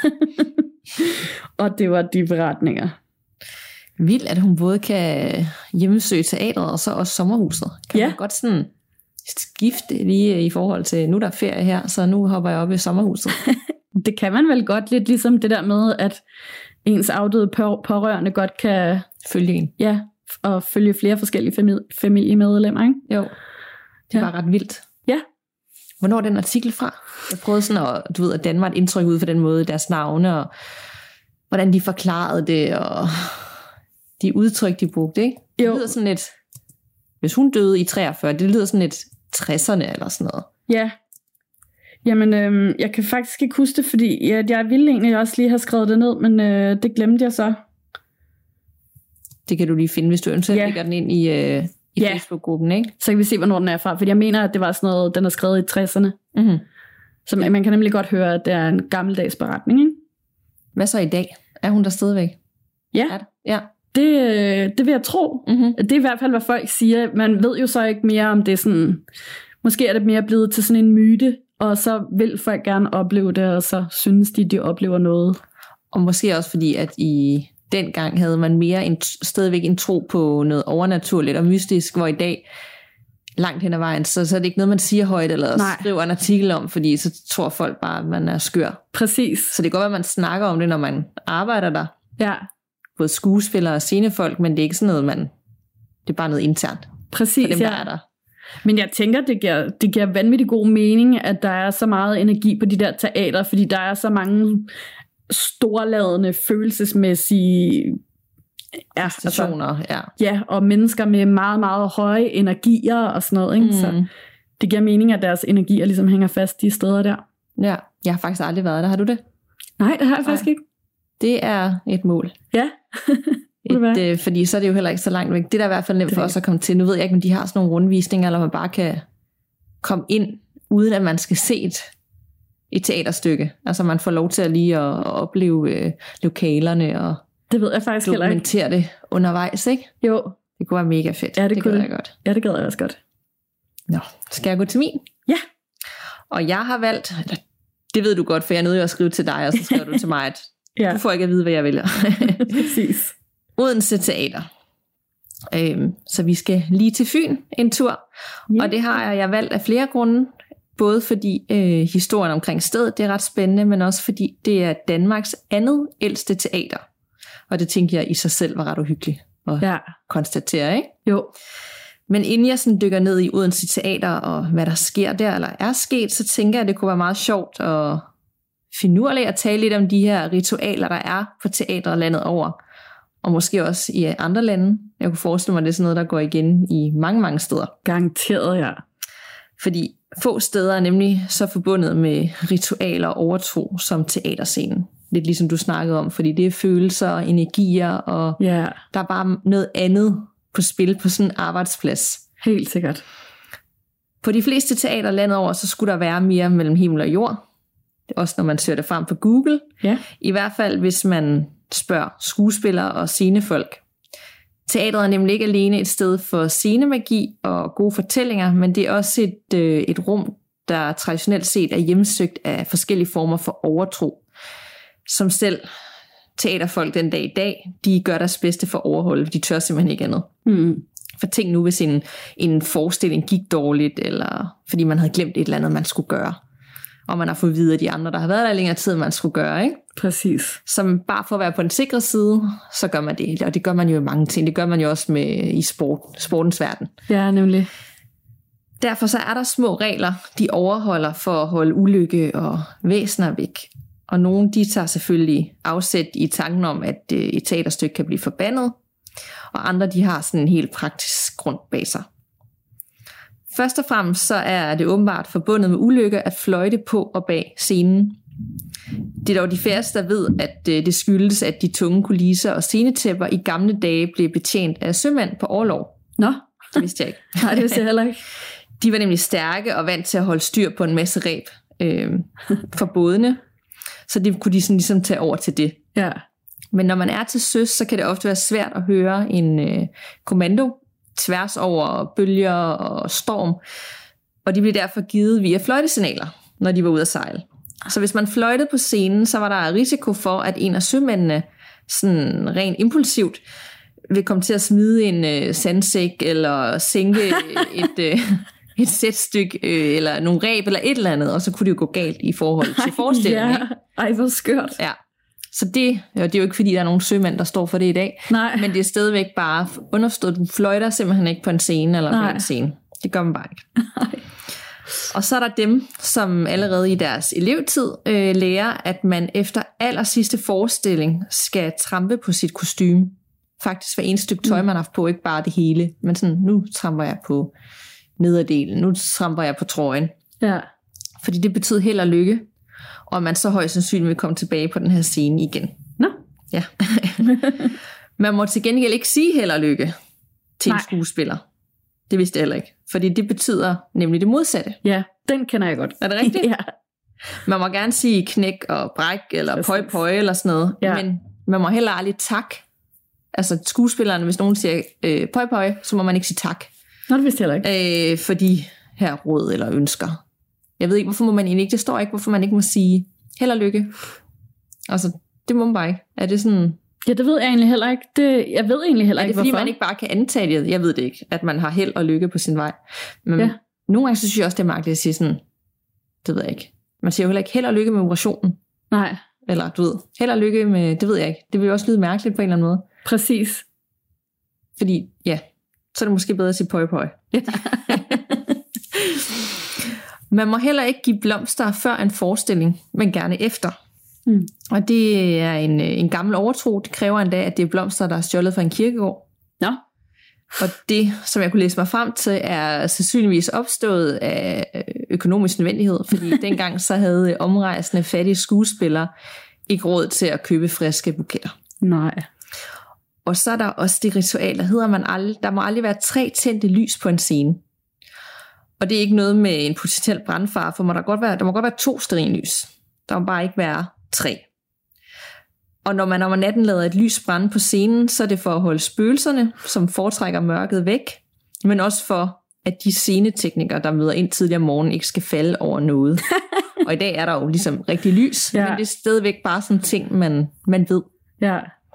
Og det var de beretninger. Vildt, at hun både kan hjemmesøge teateret og så også sommerhuset. Kan ja. man godt sådan skifte lige i forhold til, nu der er ferie her, så nu hopper jeg op i sommerhuset. Det kan man vel godt, lidt ligesom det der med, at ens afdøde pårørende godt kan følge en. Ja, og følge flere forskellige famili- familiemedlemmer, ikke? Jo, det ja. var ret vildt. Ja. Hvornår er den artikel fra? Jeg prøvede sådan at, du ved, at danne mig et indtryk ud for den måde, deres navne, og hvordan de forklarede det, og de udtryk, de brugte, ikke? Det jo. lyder sådan lidt, hvis hun døde i treogfyrre, det lyder sådan lidt tresserne eller sådan noget. Ja. Jamen, øh, jeg kan faktisk ikke huske det, fordi jeg, jeg ville egentlig også lige have skrevet det ned, men øh, det glemte jeg så. Det kan du lige finde, hvis du ønsker, ja. lægger den ind i, øh, i ja. Facebook-gruppen, ikke? Så kan vi se, hvornår den er fra, fordi jeg mener, at det var sådan noget, den er skrevet i tresserne. Mm-hmm. Så man, man kan nemlig godt høre, at det er en gammeldags beretning, ikke? Hvad så i dag? Er hun der stadigvæk? Ja, er det? ja. Det, det vil jeg tro. Mm-hmm. Det er i hvert fald, hvad folk siger. Man ved jo så ikke mere om det sådan, måske er det mere blevet til sådan en myte, og så vil folk gerne opleve det, og så synes de, de oplever noget. Og måske også fordi, at i dengang havde man mere en, stadigvæk en tro på noget overnaturligt og mystisk, hvor i dag, langt hen ad vejen, så, så er det ikke noget, man siger højt, eller Nej. skriver en artikel om, fordi så tror folk bare, at man er skør. Præcis. Så det kan godt være, at man snakker om det, når man arbejder der. Ja. Både skuespillere og scenefolk, men det er ikke sådan noget, man, det er bare noget internt. Præcis, for dem, ja. der er der. Men jeg tænker, det giver, det giver vanvittig god mening, at der er så meget energi på de der teater, fordi der er så mange storladende, følelsesmæssige ja, stationer, altså, ja. ja, og mennesker med meget, meget høje energier og sådan noget, ikke? Mm. Så det giver mening, at deres energier ligesom hænger fast de steder der. Ja, jeg har faktisk aldrig været der. Har du det? Nej, det har jeg faktisk Nej. ikke. Det er et mål. Ja. Et, øh, fordi så er det jo heller ikke så langt væk. Det er da i hvert fald nemt for os at komme til. Nu ved jeg ikke, om de har sådan nogle rundvisninger, eller man bare kan komme ind, uden at man skal se et, et teaterstykke. Altså man får lov til at lige at, at opleve øh, lokalerne og det ved jeg faktisk heller ikke. Dokumentere det undervejs, ikke? Jo. Det kunne være mega fedt. Ja, det, det kunne gad jeg godt. Ja, det gad jeg også godt. Nå, skal jeg gå til min? Ja. Og jeg har valgt, eller Det ved du godt, for jeg er nødt til at skrive til dig, og så skriver du til mig, at ja. Du får ikke at vide, hvad jeg vælger. Præcis. Odense Teater. Øhm, så vi skal lige til Fyn en tur. Ja. Og det har jeg valgt af flere grunde. Både fordi øh, historien omkring stedet det er ret spændende, men også fordi det er Danmarks andet ældste teater. Og det tænker jeg i sig selv var ret uhyggeligt at ja. konstatere, ikke? Jo. Men inden jeg sådan dykker ned i Odense Teater og hvad der sker der, eller er sket, så tænker jeg, at det kunne være meget sjovt og finurligt at tale lidt om de her ritualer, der er på teateret landet over. Og måske også i andre lande. Jeg kunne forestille mig, at det er sådan noget, der går igen i mange, mange steder. Garanteret, ja. Fordi få steder er nemlig så forbundet med ritualer og overtro som teaterscenen. Lidt ligesom du snakkede om, fordi det er følelser og energier, og yeah. der er bare noget andet på spil på sådan en arbejdsplads. Helt sikkert. På de fleste teater landet over, så skulle der være mere mellem himmel og jord. Også når man søger det frem på Google. Yeah. I hvert fald, hvis man spørger skuespillere og scenefolk. Teatret er nemlig ikke alene et sted for scenemagi og gode fortællinger, men det er også et, øh, et rum, der traditionelt set er hjemsøgt af forskellige former for overtro. Som selv teaterfolk den dag i dag, de gør deres bedste for at overholde. De tør simpelthen ikke andet. Mm. For tænk nu, hvis en, en forestilling gik dårligt, eller fordi man havde glemt et eller andet, man skulle gøre. Og man har fået videre de andre, der har været der længere tid, man skulle gøre, ikke? Præcis. Som bare for at være på den sikre side, så gør man det. Og det gør man jo i mange ting. Det gør man jo også med, i sport, sportens verden. Ja, nemlig. Derfor så er der små regler, de overholder for at holde ulykke og væsener væk. Og nogle, de tager selvfølgelig afsæt i tanken om, at et teaterstykke kan blive forbandet. Og andre, de har sådan en helt praktisk grund bag sig. Først og fremmest så er det åbenbart forbundet med ulykke at fløjte på og bag scenen. Det er dog de færreste, der ved, at det skyldes, at de tunge kulisser og scenetæpper i gamle dage blev betjent af sømænd på orlov. Nå, det vidste jeg ikke. Nej, det vidste jeg heller ikke. De var nemlig stærke og vant til at holde styr på en masse reb øh, for bådene, så det kunne de sådan ligesom tage over til det. Ja. Men når man er til søs, så kan det ofte være svært at høre en øh, kommando tværs over bølger og storm, og de blev derfor givet via fløjtesignaler, når de var ude at sejle. Så hvis man fløjtede på scenen, så var der risiko for, at en af sømændene sådan rent impulsivt vil komme til at smide en øh, sandsæk, eller sænke et, øh, et sætstykke, øh, eller nogle reb, eller et eller andet, og så kunne det jo gå galt i forhold til forestillingen. Ja, ej, hvor skørt. Ja. Så det, ja, det er jo ikke fordi, der er nogen sømænd, der står for det i dag. Nej. Men det er stadigvæk bare understået, du fløjter simpelthen ikke på en scene, eller på en scene. Det gør man bare ikke. Nej. Og så er der dem, som allerede i deres elevtid øh, lærer, at man efter aller sidste forestilling skal trampe på sit kostume. Faktisk hver eneste stykke tøj, man har haft på, ikke bare det hele. Men sådan, nu tramper jeg på nederdelen, nu tramper jeg på trøjen. Ja. Fordi det betyder held og lykke, og man så højst sandsynligt vil komme tilbage på den her scene igen. Nå. Ja. Man må til gengæld ikke sige held og lykke til Nej. en skuespiller. Det vidste jeg heller ikke. Fordi det betyder nemlig det modsatte. Ja, den kender jeg godt. Er det rigtigt? Ja. Man må gerne sige knæk og bræk, eller pøj pøj, eller sådan noget. Ja. Men man må heller aldrig tak. Altså skuespillerne, hvis nogen siger øh, pøj pøj, så må man ikke sige tak. Nå, det vidste jeg heller ikke. Øh, for de her råd eller ønsker. Jeg ved ikke, hvorfor må man egentlig ikke, det står ikke, hvorfor man ikke må sige held og lykke. Altså, det må man bare ikke. Er det sådan... Ja, det ved jeg egentlig heller ikke. Det, jeg ved egentlig heller ikke, hvorfor. Er det fordi, hvorfor. man ikke bare kan antage det? Jeg ved det ikke, at man har held og lykke på sin vej. Men ja. Nogle gange så synes jeg også, det er mærkeligt at sige sådan, det ved jeg ikke. Man siger jo heller ikke held og lykke med operationen. Nej. Eller du ved, held og lykke med, det ved jeg ikke. Det vil jo også lyde mærkeligt på en eller anden måde. Præcis. Fordi, ja, så er det måske bedre at sige pøj pøj. Man må heller ikke give blomster før en forestilling, men gerne efter. Mm. Og det er en, en gammel overtro. Det kræver endda, at det er blomster, der er stjålet fra en kirkegård. Nå. Og det, som jeg kunne læse mig frem til, er sandsynligvis opstået af økonomisk nødvendighed, fordi dengang så havde omrejsende fattige skuespillere ikke råd til at købe friske buketter. Nej. Og så er der også det ritual, der hedder, man aldrig, der må aldrig være tre tændte lys på en scene. Og det er ikke noget med en potentiel brandfare, for må der, godt være, der må godt være to stearinlys. Der må bare ikke være tre. Og når man om natten lader et lys brænde på scenen, så er det for at holde spøgelserne, som foretrækker mørket, væk, men også for, at de sceneteknikere, der møder ind tidligere om morgenen, ikke skal falde over noget. Og i dag er der jo ligesom rigtig lys, ja. Men det er stadigvæk bare sådan ting, man, man ved. Ja.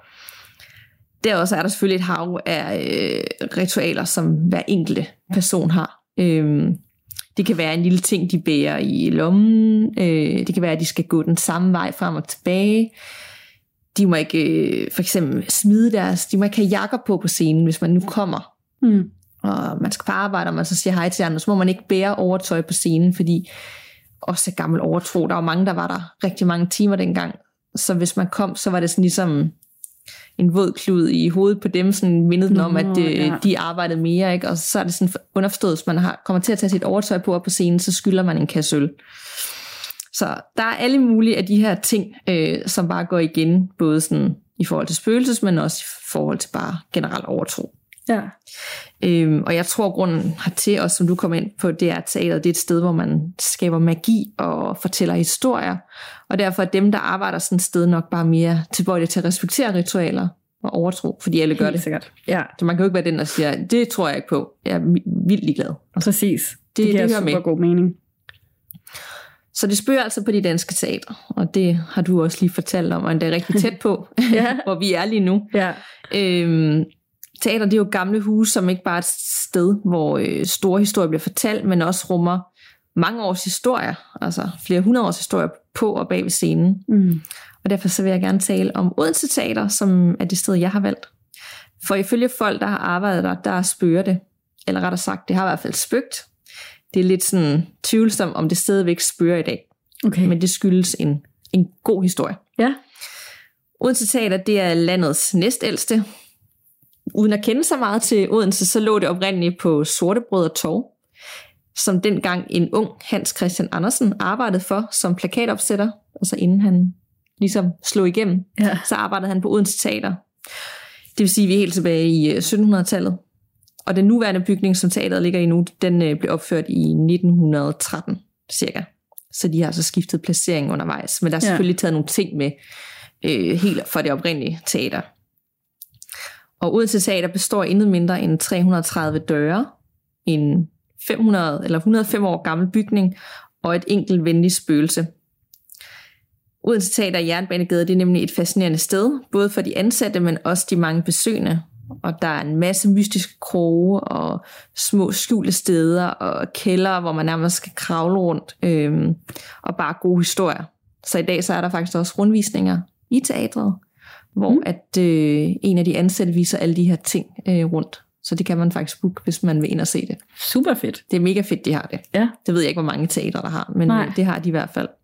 Der er der selvfølgelig et hav af øh, ritualer, som hver enkelte person har. Øhm, det kan være en lille ting, de bærer i lommen. Øh, det kan være, at de skal gå den samme vej frem og tilbage. De må ikke øh, for eksempel smide deres, de må ikke have jakker på på scenen, hvis man nu kommer. Mm. Og man skal på arbejde, og man så siger hej til andre, så må man ikke bære overtøj på scenen, fordi også et gammelt overtro. Der var mange, der var der rigtig mange timer dengang. Så hvis man kom, så var det sådan ligesom en våd klud i hovedet på dem, sådan mindede den om, at øh, ja. de arbejdede mere, ikke? Og så er det sådan underforstået, hvis man har, kommer til at tage sit overtøj på op på scenen, så skylder man en kasse øl. Så der er alle mulige af de her ting, øh, som bare går igen, både sådan i forhold til spøgelses, men også i forhold til bare generelt overtro. Ja. Øhm, og jeg tror, grunden hertil, også som du kom ind på, det er teateret, det er et sted, hvor man skaber magi og fortæller historier. Og derfor er dem, der arbejder sådan et sted, nok bare mere tilbøjelige til at respektere ritualer og overtro, fordi alle gør Helt det. Sikkert. Ja. Så man kan jo ikke være den, der siger, det tror jeg ikke på. Jeg er vildt ligeglad. Præcis. Det, det, det giver det super med. god mening. Så det spørger altså på de danske teater, og det har du også lige fortalt om, og det er rigtig tæt på, ja. hvor vi er lige nu. Ja. Øhm, teater, det er jo gamle huse, som ikke bare er et sted, hvor øh, store historier bliver fortalt, men også rummer mange års historier, altså flere hundrede års historier på og bag ved scenen. Mm. Og derfor så vil jeg gerne tale om Odense Teater, som er det sted, jeg har valgt. For ifølge folk, der har arbejdet der, der spørger det, eller rettere sagt, det har i hvert fald spøgt. Det er lidt sådan tvivlsomt, om det stadigvæk spørger i dag. Okay. Men det skyldes en, en god historie. Ja. Odense Teater, det er landets næstældste. Uden at kende så meget til Odense, så lå det oprindeligt på Sortebrød og Torv, som dengang en ung Hans Christian Andersen arbejdede for som plakatopsætter. Og så inden han ligesom slog igennem, ja. så arbejdede han på Odense Teater. Det vil sige, at vi er helt tilbage i syttenhundredetallet. Og den nuværende bygning, som teateret ligger i nu, den øh, blev opført i nitten tretten cirka. Så de har altså skiftet placering undervejs. Men der er selvfølgelig ja. taget nogle ting med øh, helt fra det oprindelige teater. Og Odense Teater består af intet mindre end tre hundrede og tredive døre, en fem hundrede eller et hundrede og fem år gammel bygning og et enkelt venligt spøgelse. Odense Teater i Jernbanegade, det er nemlig et fascinerende sted, både for de ansatte, men også de mange besøgende. Og der er en masse mystiske kroge og små skjulte steder og kældre, hvor man nærmest skal kravle rundt, øhm, og bare gode historier. Så i dag så er der faktisk også rundvisninger i teatret, hvor mm. at øh, en af de ansatte viser alle de her ting øh, rundt. Så det kan man faktisk booke, hvis man vil ind og se det. Super fedt. Det er mega fedt, de har det. Ja. Det ved jeg ikke, hvor mange teatre der har, men Nej. det har de i hvert fald.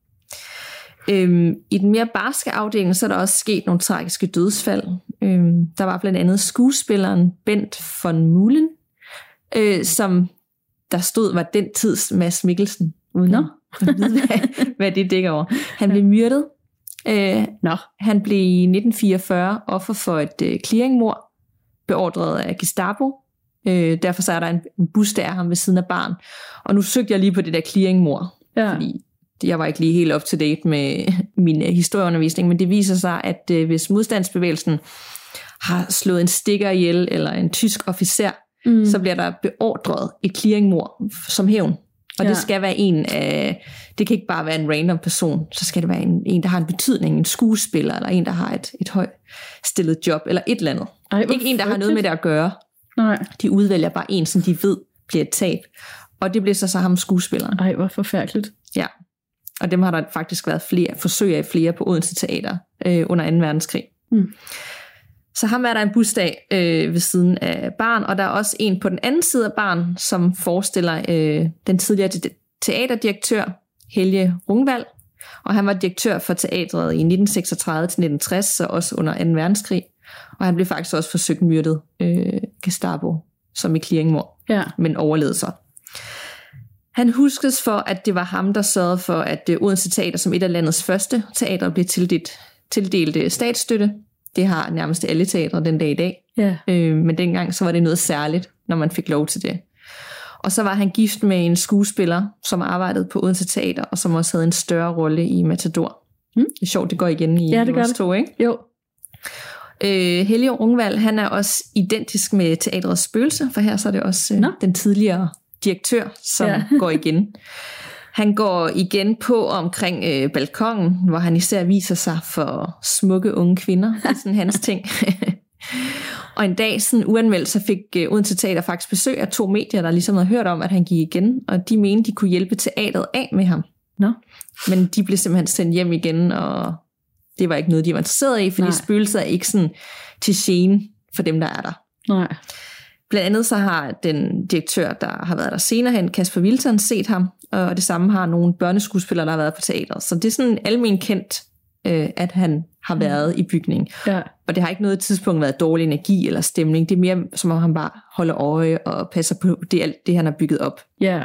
Øhm, I den mere barske afdeling, så er der også sket nogle tragiske dødsfald. Øhm, der var blandt andet skuespilleren Bent von Muhlen, øh, som der stod var den tids Mads Mikkelsen, uden no. at vide, hvad, hvad det dækker over. Han blev myrdet. Øh, no. Han blev i nitten fireogfyrre offer for et øh, clearingmord, beordret af Gestapo. Øh, derfor så er der en, en buste af ham ved siden af barn. Og nu søgte jeg lige på det der clearingmord, ja. fordi jeg var ikke lige helt up to date med min historieundervisning, men det viser sig, at øh, hvis modstandsbevægelsen har slået en stikker ihjel eller en tysk officer, mm. så bliver der beordret et clearingmord som hævn. Og ja. det skal være en af, det kan ikke bare være en random person, så skal det være en, en der har en betydning, en skuespiller, eller en, der har et, et højt stillet job, eller et eller andet. Ej, ikke en, der har noget med det at gøre. Nej. De udvælger bare en, som de ved bliver et tab. Og det bliver så så ham skuespilleren. Ej, hvor forfærdeligt. Ja. Og dem har der faktisk været flere forsøg af flere på Odense Teater øh, under anden verdenskrig. Mm. Så ham er der en busdag øh, ved siden af barn, og der er også en på den anden side af barn, som forestiller øh, den tidligere teaterdirektør Helge Rungvald. Og han var direktør for teatret i nitten seksogtredive til nitten tres, så også under anden verdenskrig. Og han blev faktisk også forsøgt myrdet øh, Gestapo, som i clearingmord, ja. men overlevede så. Han huskes for, at det var ham, der sørgede for, at Odense Teater som et af landets første teater blev tildelt, tildelt statsstøtte. Det har nærmest alle teatre den dag i dag. Ja. Øh, men dengang så var det noget særligt, når man fik lov til det. Og så var han gift med en skuespiller, som arbejdede på Odense Teater, og som også havde en større rolle i Matador. Mm. Det er sjovt, det går igen i ja, det gør det. To, ikke? Jo. Øh, Helge Rungvald, han er også identisk med teatrets spøgelse, for her så er det også øh, den tidligere direktør, som ja. går igen. Han går igen på omkring øh, balkongen, hvor han især viser sig for smukke unge kvinder. Det er sådan hans ting. Og en dag, sådan uanmeldt, så fik øh, Odense Teater faktisk besøg af to medier, der ligesom havde hørt om, at han gik igen. Og de mente, de kunne hjælpe teateret af med ham. Nå. Men de blev simpelthen sendt hjem igen, og det var ikke noget, de var interesseret i, fordi spøgelser er ikke sådan til gene for dem, der er der. Nej. Blandt andet så har den direktør, der har været der senere hen, Kasper Wilton, set ham, og det samme har nogle børneskuespillere, der har været på teateret. Så det er sådan almen kendt, øh, at han har været i bygningen. Ja. Og det har ikke noget tidspunkt været dårlig energi eller stemning. Det er mere, som om han bare holder øje og passer på det, alt det, han har bygget op. Ja.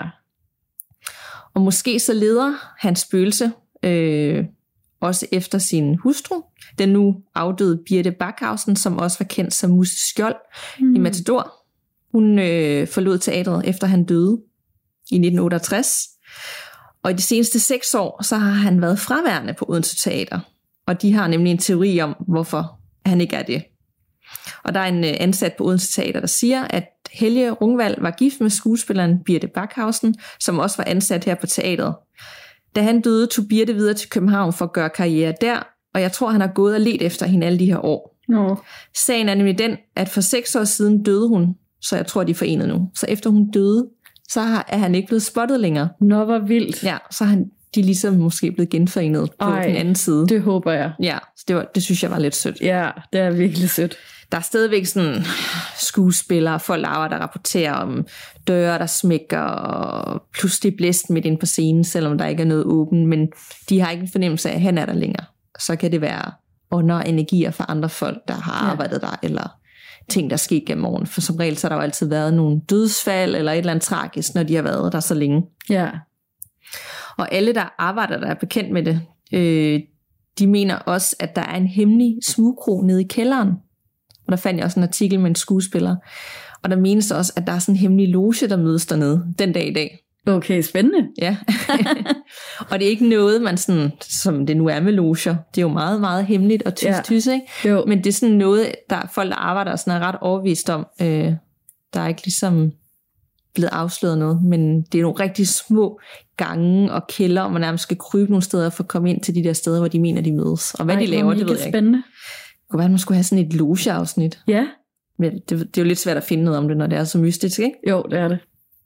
Og måske så leder hans spøgelse øh, også efter sin hustru, den nu afdøde Birte Backhausen, som også var kendt som Musse Skjold mm. i Matador. Hun øh, forlod teatret, efter han døde i nitten otteogtres. Og i de seneste seks år, så har han været fraværende på Odense Teater. Og de har nemlig en teori om, hvorfor han ikke er det. Og der er en øh, ansat på Odense Teater, der siger, at Helge Rungvald var gift med skuespilleren Birte Backhausen, som også var ansat her på teatret. Da han døde, tog Birte videre til København for at gøre karriere der, og jeg tror, han har gået og let efter hende alle de her år. Nå. Sagen er nemlig den, at for seks år siden døde hun, så jeg tror, de er forenet nu. Så efter hun døde, så er han ikke blevet spottet længere. Nå, hvor vildt. Ja, så er han, de er ligesom måske blevet genforenet på Ej, den anden side. Det håber jeg. Ja, så det, var, det synes jeg var lidt sødt. Ja, det er virkelig sødt. Der er stadigvæk sådan skuespillere, folk der arbejder, der rapporterer om døre, der smækker, og pludselig blæst midt ind på scenen, selvom der ikke er noget åbent, men de har ikke en fornemmelse af, at han er der længere. Så kan det være under energier fra andre folk, der har ja. arbejdet der, eller ting, der sker gennem årene. For som regel, så har der jo altid været nogle dødsfald, eller et eller andet tragisk, når de har været der så længe. Ja. Og alle, der arbejder, der er bekendt med det, øh, de mener også, at der er en hemmelig smugkro nede i kælderen. Og der fandt jeg også en artikel med en skuespiller. Og der menes også, at der er sådan en hemmelig loge, der mødes dernede den dag i dag. Okay, spændende. Ja. Og det er ikke noget, man sådan, som det nu er med loger. Det er jo meget, meget hemmeligt og tys-tys, ikke? Jo. Men det er sådan noget, der folk, der arbejder og sådan er ret overbevist om. Øh, der er ikke ligesom blevet afsløret noget, men det er nogle rigtig små gange og kælder, og man nærmest skal krybe nogle steder for at komme ind til de der steder, hvor de mener, de mødes. Og hvad Ej, de laver, det ved jeg spændende. Ikke. Det kunne være, at man skulle have sådan et loge-afsnit. Ja. Men det, det er jo lidt svært at finde noget om det, når det er så mystisk, ikke? Jo, det er det.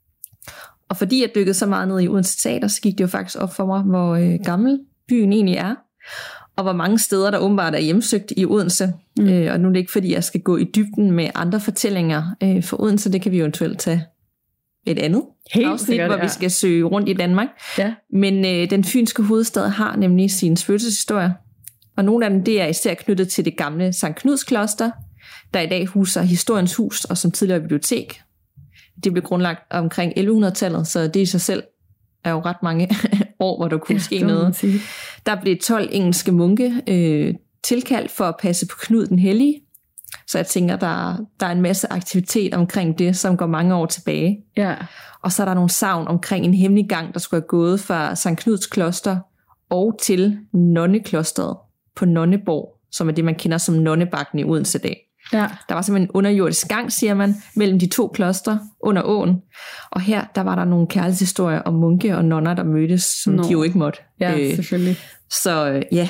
Og fordi jeg dykkede så meget ned i Odense Teater, så gik det jo faktisk op for mig, hvor øh, gammel byen egentlig er. Og hvor mange steder, der åbenbart er hjemsøgt i Odense. Mm. Øh, og nu er det ikke, fordi jeg skal gå i dybden med andre fortællinger øh, for Odense. Det kan vi jo eventuelt tage et andet Helt afsnit, sikkert, hvor ja. vi skal søge rundt i Danmark. Ja. Men øh, den fynske hovedstad har nemlig sine spøgelseshistorier. Og nogle af dem, det er især knyttet til det gamle Sankt Knuds Kloster, der i dag huser Historiens Hus og som tidligere bibliotek. Det blev grundlagt omkring elleve hundrede-tallet, så det i sig selv er jo ret mange år, hvor der kunne ja, ske noget. Der blev tolv engelske munke øh, tilkaldt for at passe på Knud den Hellige. Så jeg tænker, der, der er en masse aktivitet omkring det, som går mange år tilbage. Ja. Og så er der nogle sagn omkring en hemmelig gang, der skulle have gået fra Sankt Knuds Kloster og til Nonneklosteret på Nonneborg, som er det, man kender som Nonnebakken i Odense dag. Ja. Der var simpelthen en underjordisk gang, siger man, mellem de to klostre under åen. Og her, der var der nogle kærlighedshistorier om munke og nonner, der mødtes, som Nå. de jo ikke måtte. Ja, øh, selvfølgelig. Så øh, ja.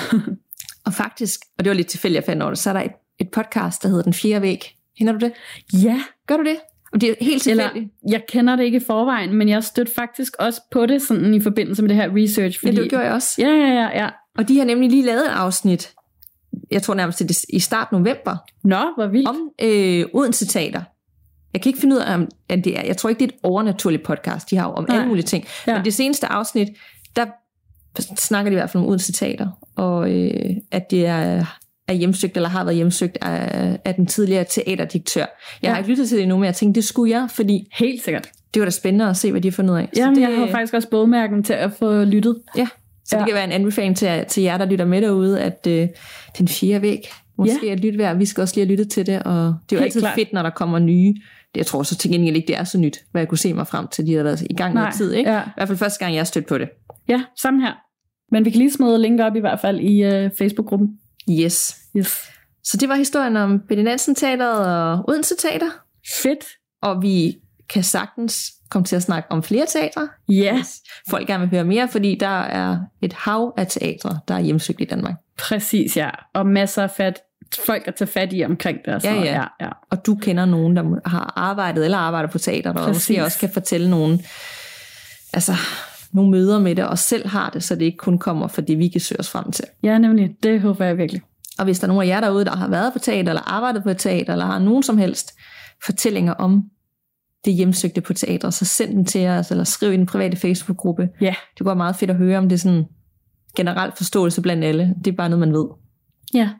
Og faktisk, og det var lidt tilfældigt, jeg fandt over det, så er der et, et podcast, der hedder Den Fjerde Væg. Kender du det? Ja. Gør du det? Og det er helt tilfældigt. Eller, jeg kender det ikke i forvejen, men jeg stødte faktisk også på det sådan i forbindelse med det her research. Fordi... Ja, det gjorde jeg også. Ja, ja, ja, ja. Og de har nemlig lige lavet et afsnit, jeg tror nærmest det i start november. Nå, hvor vildt. Om øh, Odense Teater. Jeg kan ikke finde ud af, om at det er. Jeg tror ikke, det er et overnaturligt podcast. De har jo om Nej. alle mulige ting. Ja. Men det seneste afsnit, der snakker de i hvert fald om Odense Teater. Og øh, at det er, er hjemsøgt, eller har været hjemsøgt af, af den tidligere teaterdirektør. Jeg ja. har ikke lyttet til det endnu, men jeg tænkte, det skulle jeg, fordi... Helt sikkert. Det var da spændende at se, hvad de har fundet ud af. Jamen, det, jeg har faktisk også bogmærken til at få lyttet. Ja. Så ja. det kan være en anbefaling til, til jer, der lytter med derude, at øh, Den Fjerde Væg måske ja. er lytte værd. Vi skal også lige have lyttet til det, og det er jo Helt altid klart. fedt, når der kommer nye. Det, jeg tror så til gengæld ikke, det er så nyt, hvad jeg kunne se mig frem til, de har været i gang noget tid. Ikke? Ja. I hvert fald første gang, jeg har stødt på det. Ja, sammen her. Men vi kan lige smide link op i hvert fald i øh, Facebook-gruppen. Yes. yes. Så det var historien om Betty Nansen Teateret og Odense Teater. Fedt. Og vi kan sagtens komme til at snakke om flere teatre. Ja. Hvis folk gerne vil høre mere, fordi der er et hav af teatre, der er hjemsøgt i Danmark. Præcis, ja. Og masser af fat, folk at tage fat i omkring det. Og ja, ja. ja, ja. Og du kender nogen, der har arbejdet eller arbejder på teater, og måske også kan fortælle nogen, altså nogle møder med det, og selv har det, så det ikke kun kommer for det, vi kan søge os frem til. Ja, nemlig. Det håber jeg virkelig. Og hvis der er nogen af jer derude, der har været på teater, eller arbejdet på teater, eller har nogen som helst fortællinger om det hjemsøgte på teater, så send den til os, eller skriv i den private Facebook-gruppe. Ja. Det går meget fedt at høre, om det er sådan generelt forståelse blandt alle. Det er bare noget, man ved. Ja.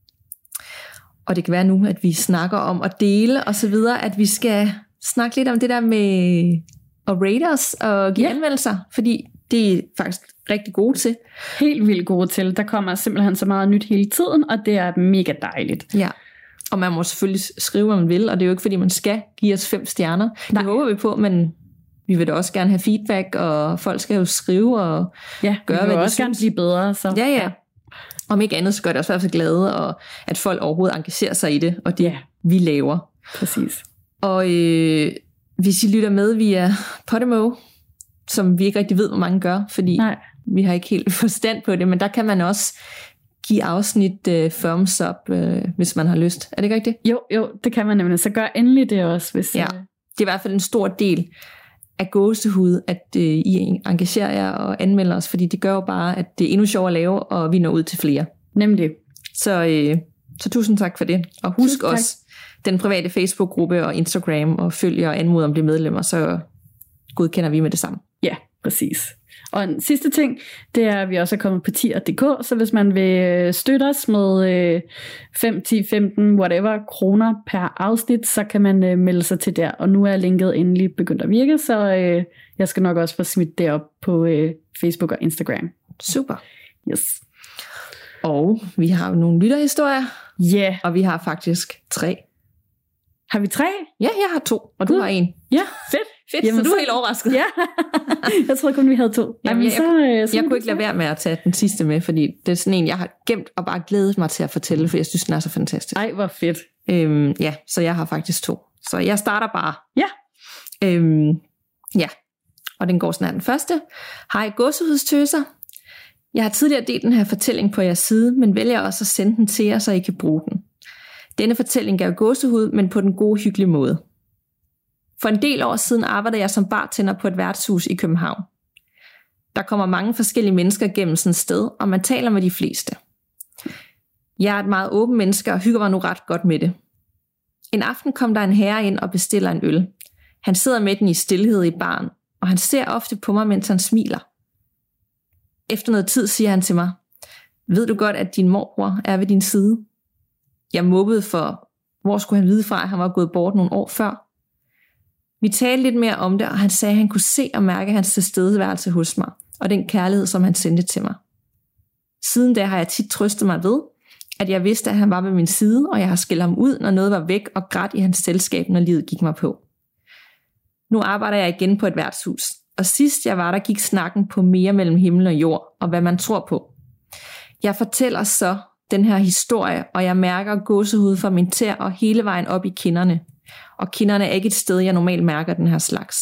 Og det kan være nu, at vi snakker om at dele, og så videre, at vi skal snakke lidt om det der med at rate os og give ja. anmeldelser, fordi det er faktisk rigtig gode til. Helt vildt gode til. Der kommer simpelthen så meget nyt hele tiden, og det er mega dejligt. Ja. Og man må selvfølgelig skrive, hvad man vil, og det er jo ikke, fordi man skal give os fem stjerner. Nej. Det håber vi på, men vi vil da også gerne have feedback, og folk skal jo skrive og ja, gøre, hvad de også gerne blive bedre. Så. Ja, ja. Om ikke andet, så gør det også i hvert fald glade, og at folk overhovedet engagerer sig i det, og det ja. vi laver. Præcis. Og øh, hvis I lytter med via Podimo, som vi ikke rigtig ved, hvor mange gør, fordi Nej. vi har ikke helt forstand på det, men der kan man også give afsnit uh, thumbs up, uh, hvis man har lyst. Er det ikke rigtigt? Jo, jo, det kan man nemlig. Så gør endelig det også. Hvis, ja, det er i hvert fald en stor del af gåsehud, at uh, I engagerer jer og anmelder os, fordi det gør jo bare, at det er endnu sjovere at lave, og vi når ud til flere. Nemlig. Så, uh, så tusind tak for det. Og husk også den private Facebook-gruppe og Instagram, og følg og anmod om det medlemmer, så godkender vi med det samme. Ja, præcis. Og en sidste ting, det er, at vi også er kommet på tier punktum d k, så hvis man vil støtte os med fem, ti, femten, whatever kroner per afsnit, så kan man øh, melde sig til der. Og nu er linket endelig begyndt at virke, så øh, jeg skal nok også få smidt det op på øh, Facebook og Instagram. Super. Yes. Og vi har nogle lytterhistorier. Ja. Yeah. Og vi har faktisk tre. Har vi tre? Ja, jeg har to, og du uh. har en. Ja, fedt. Fedt, Jamen, så du er helt overrasket. Ja, jeg troede kun, vi havde to. Jamen, Jamen, jeg, så, jeg, så jeg kunne ikke lade være med at tage den sidste med, fordi det er sådan en, jeg har gemt og bare glædet mig til at fortælle, for jeg synes, den er så fantastisk. Ej, hvor fedt. Øhm, ja, så jeg har faktisk to. Så jeg starter bare. Ja. Øhm, ja, og den går sådan her den første. Hej gåsehudstøser. Jeg har tidligere delt den her fortælling på jeres side, men vælger også at sende den til jer, så I kan bruge den. Denne fortælling gav gåsehud, men på den gode, hyggelige måde. For en del år siden arbejdede jeg som bartender på et værtshus i København. Der kommer mange forskellige mennesker gennem sådan et sted, og man taler med de fleste. Jeg er et meget åben menneske og hygger mig nu ret godt med det. En aften kom der en herre ind og bestiller en øl. Han sidder med den i stilhed i baren, og han ser ofte på mig, mens han smiler. Efter noget tid siger han til mig, ved du godt, at din morbror er ved din side? Jeg mubbede for, hvor skulle han vide fra, at han var gået bort nogle år før? Vi talte lidt mere om det, og han sagde, at han kunne se og mærke hans tilstedeværelse hos mig, og den kærlighed, som han sendte til mig. Siden da har jeg tit trøstet mig ved, at jeg vidste, at han var ved min side, og jeg har skældt ham ud, når noget var væk, og grædt i hans selskab, når livet gik mig på. Nu arbejder jeg igen på et værtshus, og sidst jeg var der, gik snakken på mere mellem himmel og jord, og hvad man tror på. Jeg fortæller så den her historie, og jeg mærker gåsehud fra min tær og hele vejen op i kinderne. Og kinderne er ikke et sted, jeg normalt mærker den her slags.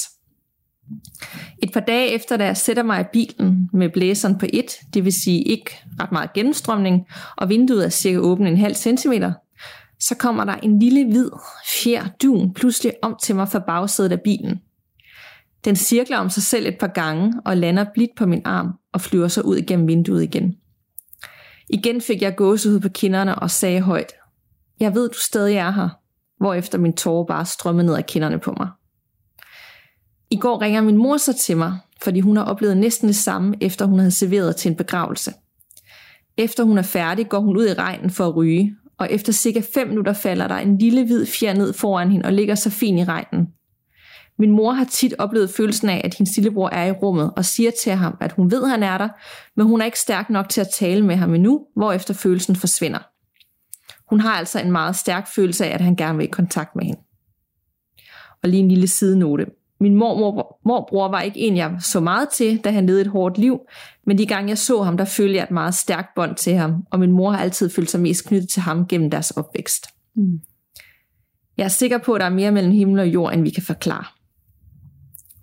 Et par dage efter, da jeg sætter mig i bilen med blæseren på et, det vil sige ikke ret meget gennemstrømning, og vinduet er cirka åbent en halv centimeter, så kommer der en lille hvid fjer dun pludselig om til mig fra bagsædet af bilen. Den cirkler om sig selv et par gange og lander blidt på min arm og flyver så ud igennem vinduet igen. Igen fik jeg gåsehud på kinderne og sagde højt, jeg ved, du stadig er her, hvorefter min tårer bare strømmede ned ad kinderne på mig. I går ringer min mor så til mig, fordi hun har oplevet næsten det samme, efter hun havde serveret til en begravelse. Efter hun er færdig, går hun ud i regnen for at ryge, og efter cirka fem minutter falder der en lille hvid fjer ned foran hende og ligger så fin i regnen. Min mor har tit oplevet følelsen af, at hendes lillebror er i rummet og siger til ham, at hun ved, at han er der, men hun er ikke stærk nok til at tale med ham endnu, hvorefter følelsen forsvinder. Hun har altså en meget stærk følelse af, at han gerne vil i kontakt med hende. Og lige en lille sidenote. Min mormor, morbror var ikke en, jeg så meget til, da han levede et hårdt liv, men de gange jeg så ham, der følte jeg et meget stærkt bånd til ham, og min mor har altid følt sig mest knyttet til ham gennem deres opvækst. Mm. Jeg er sikker på, at der er mere mellem himmel og jord, end vi kan forklare.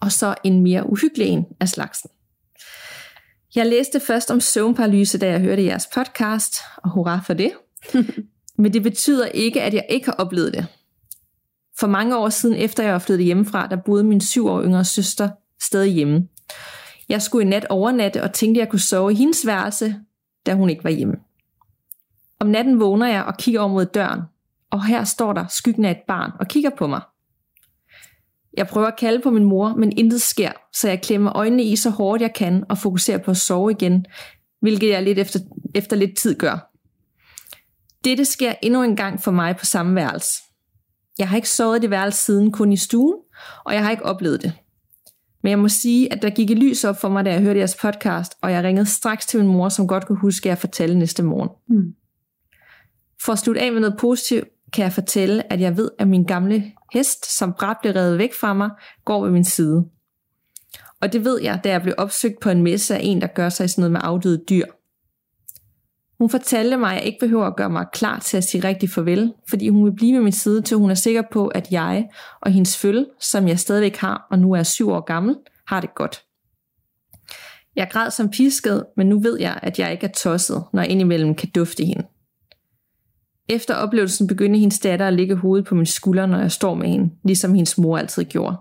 og så en mere uhyggelig en af slagsen. Jeg læste først om søvnparalyse, da jeg hørte jeres podcast, og hurra for det. Men det betyder ikke, at jeg ikke har oplevet det. For mange år siden, efter jeg var flyttet hjemmefra, der boede min syv år yngre søster stadig hjemme. Jeg skulle i nat overnatte og tænkte, at jeg kunne sove i hendes værelse, da hun ikke var hjemme. Om natten vågner jeg og kigger over mod døren, og her står der skyggen af et barn og kigger på mig. Jeg prøver at kalde på min mor, men intet sker, så jeg klemmer øjnene i så hårdt jeg kan og fokuserer på at sove igen, hvilket jeg lidt efter, efter lidt tid gør. Dette sker endnu en gang for mig på samme værelse. Jeg har ikke sovet i det værelse siden, kun i stuen, og jeg har ikke oplevet det. Men jeg må sige, at der gik et lys op for mig, da jeg hørte jeres podcast, og jeg ringede straks til min mor, som godt kunne huske, at jeg fortalte næste morgen. Mm. For at slutte af med noget positivt, kan jeg fortælle, at jeg ved, at min gamle hest, som brat blev revet væk fra mig, går ved min side. Og det ved jeg, da jeg blev opsøgt på en messe af en, der gør sig i sådan noget med afdøde dyr. Hun fortalte mig, at jeg ikke behøver at gøre mig klar til at sige rigtig farvel, fordi hun vil blive ved min side, til hun er sikker på, at jeg og hendes følge, som jeg stadigvæk har, og nu er syv år gammel, har det godt. Jeg græd som pisket, men nu ved jeg, at jeg ikke er tosset, når jeg indimellem kan dufte hende. Efter oplevelsen begyndte hendes datter at ligge hovedet på min skulder, når jeg står med hende, ligesom hendes mor altid gjorde.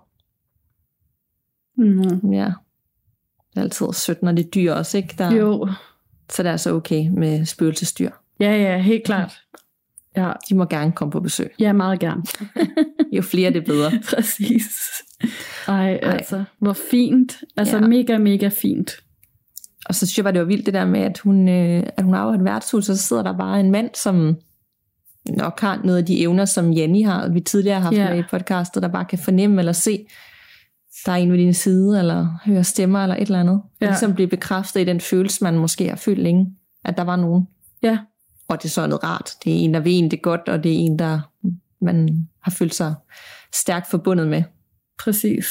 Mm. Ja, det er altid sødt, når det er dyr også, ikke? Der... Jo. Så det er altså okay med spøgelsesdyr. Ja, ja, helt klart. Ja. De må gerne komme på besøg. Ja, meget gerne. Jo flere, det bedre. Præcis. Ej, Ej, altså, hvor fint. Altså, ja. mega, mega fint. Og så synes jeg bare, det var vildt det der med, at hun, øh, at hun arbejder i et værtshus, og så sidder der bare en mand, som nok har noget af de evner, som Janni har, vi tidligere har haft ja. med i podcastet, der bare kan fornemme eller se, der er en ved din side, eller høre stemmer, eller et eller andet. Ja. Ligesom blive bekræftet i den følelse, man måske har følt længe, at der var nogen. Ja. Og det er så noget rart. Det er en, der ved en det godt, og det er en, der man har følt sig stærkt forbundet med. Præcis.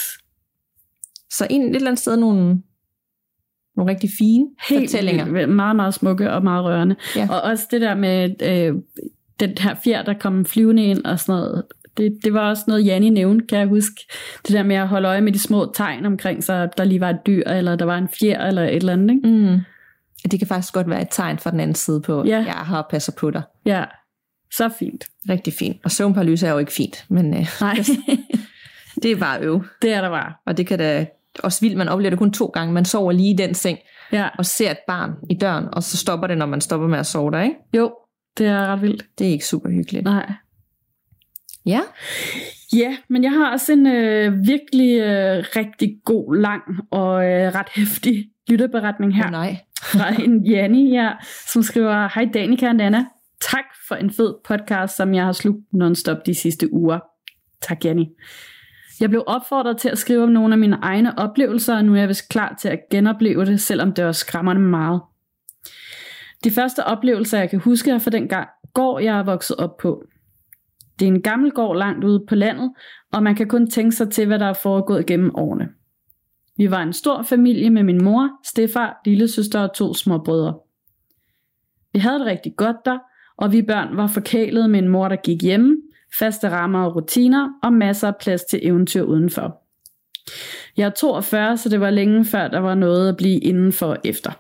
Så en, et eller andet sted nogle, nogle rigtig fine Helt fortællinger. Helt meget, meget smukke og meget rørende. Ja. Og også det der med øh, den her fjer, der kom flyvende ind og sådan noget. Det, det var også noget, Janni nævnte, kan jeg huske. Det der med at holde øje med de små tegn omkring sig, der lige var et dyr, eller der var en fjer, eller et eller andet. Ikke? Mm. Det kan faktisk godt være et tegn fra den anden side på, ja. jeg har passer på dig. Ja, så fint. Rigtig fint. Og søvnparalyse er jo ikke fint, men øh, Nej. det er bare øv. Det er der bare. Og det kan da også vildt, man oplever det kun to gange. Man sover lige i den seng, ja. og ser et barn i døren, og så stopper det, når man stopper med at sove der, ikke? Jo, det er ret vildt. Det er ikke super hyggeligt. Nej. Ja. Ja, men jeg har også en øh, virkelig øh, rigtig god, lang og øh, ret heftig lytterberetning her. Oh, nej. Fra en Janni, ja, som skriver: Hej Danika og Nana. Tak for en fed podcast, som jeg har slugt non-stop de sidste uger. Tak, Janni. Jeg blev opfordret til at skrive om nogle af mine egne oplevelser, og nu er jeg vist klar til at genopleve det, selvom det var skræmmende meget. De første oplevelser, jeg kan huske, er fra den gang gård, jeg er vokset op på. Det er en gammel gård langt ude på landet, og man kan kun tænke sig til, hvad der er foregået gennem årene. Vi var en stor familie med min mor, stedfar, lillesøster og to små brødre. Vi havde det rigtig godt der, og vi børn var forkælede med en mor, der gik hjemme, faste rammer og rutiner, og masser af plads til eventyr udenfor. Jeg er toogfyrre, så det var længe før der var noget at blive indenfor efter.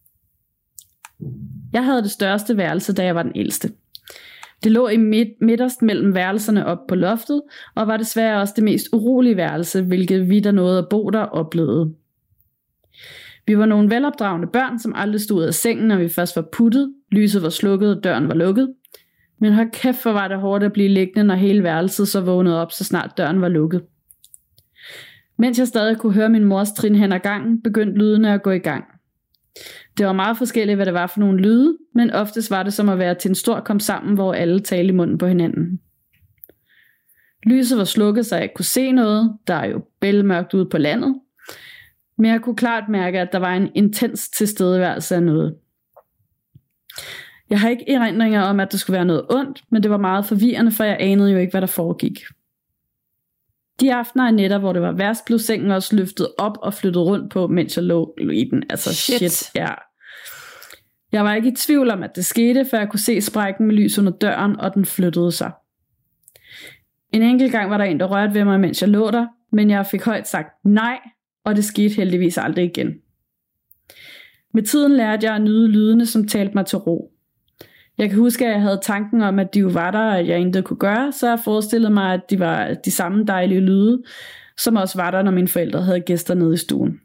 Jeg havde det største værelse, da jeg var den ældste. Det lå i midt, midterst mellem værelserne op på loftet, og var desværre også det mest urolige værelse, hvilket vi der nåede at bo der oplevede. Vi var nogle velopdragende børn, som aldrig stod ud af sengen, når vi først var puttet. Lyset var slukket, og døren var lukket. Men hold kæft, hvor var det hårdt at blive liggende, når hele værelset så vågnede op, så snart døren var lukket. Mens jeg stadig kunne høre min mors trin hen ad gangen, begyndte lydene at gå i gang. Det var meget forskelligt, hvad det var for nogle lyde, men oftest var det som at være til en stor kom sammen, hvor alle talte i munden på hinanden. Lyset var slukket, så jeg ikke kunne se noget. Der er jo bælmørkt ude på landet. Men jeg kunne klart mærke, at der var en intens tilstedeværelse af noget. Jeg har ikke erindringer om, at der skulle være noget ondt, men det var meget forvirrende, for jeg anede jo ikke, hvad der foregik. De aftener og nætter, hvor det var værst, blev sengen også løftet op og flyttet rundt på, mens jeg lå i den. Altså shit. shit ja. Jeg var ikke i tvivl om, at det skete, før jeg kunne se sprækken med lys under døren, og den flyttede sig. En enkelt gang var der en, der rørte ved mig, mens jeg lå der, men jeg fik højt sagt nej, og det skete heldigvis aldrig igen. Med tiden lærte jeg at nyde lydene, som talte mig til ro. Jeg kan huske, at jeg havde tanken om, at de jo var der, og at jeg intet kunne gøre, så jeg forestillede mig, at de var de samme dejlige lyde, som også var der, når mine forældre havde gæster nede i stuen.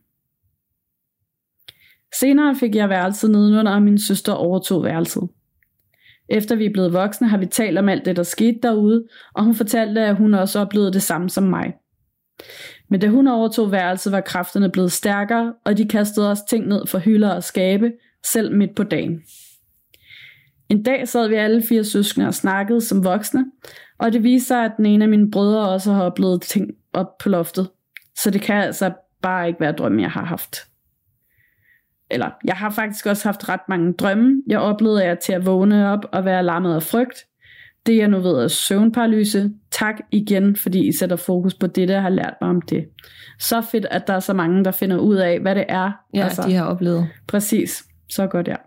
Senere fik jeg værelset nedenunder, og min søster overtog værelset. Efter vi er blevet voksne, har vi talt om alt det, der skete derude, og hun fortalte, at hun også oplevede det samme som mig. Men da hun overtog værelset, var kræfterne blevet stærkere, og de kastede også ting ned for hylder og skabe, selv midt på dagen. En dag sad vi alle fire søskende og snakkede som voksne, og det viste sig, at den ene af mine brødre også har oplevet ting op på loftet. Så det kan altså bare ikke være drømme, jeg har haft. Eller, jeg har faktisk også haft ret mange drømme. Jeg oplevede jer til at vågne op og være lammet af frygt. Det jeg nu ved er søvnparalyse. Tak igen, fordi I sætter fokus på det, der har lært mig om det. Så fedt, at der er så mange, der finder ud af, hvad det er. Ja, altså, de har oplevet. Præcis. Så godt, ja.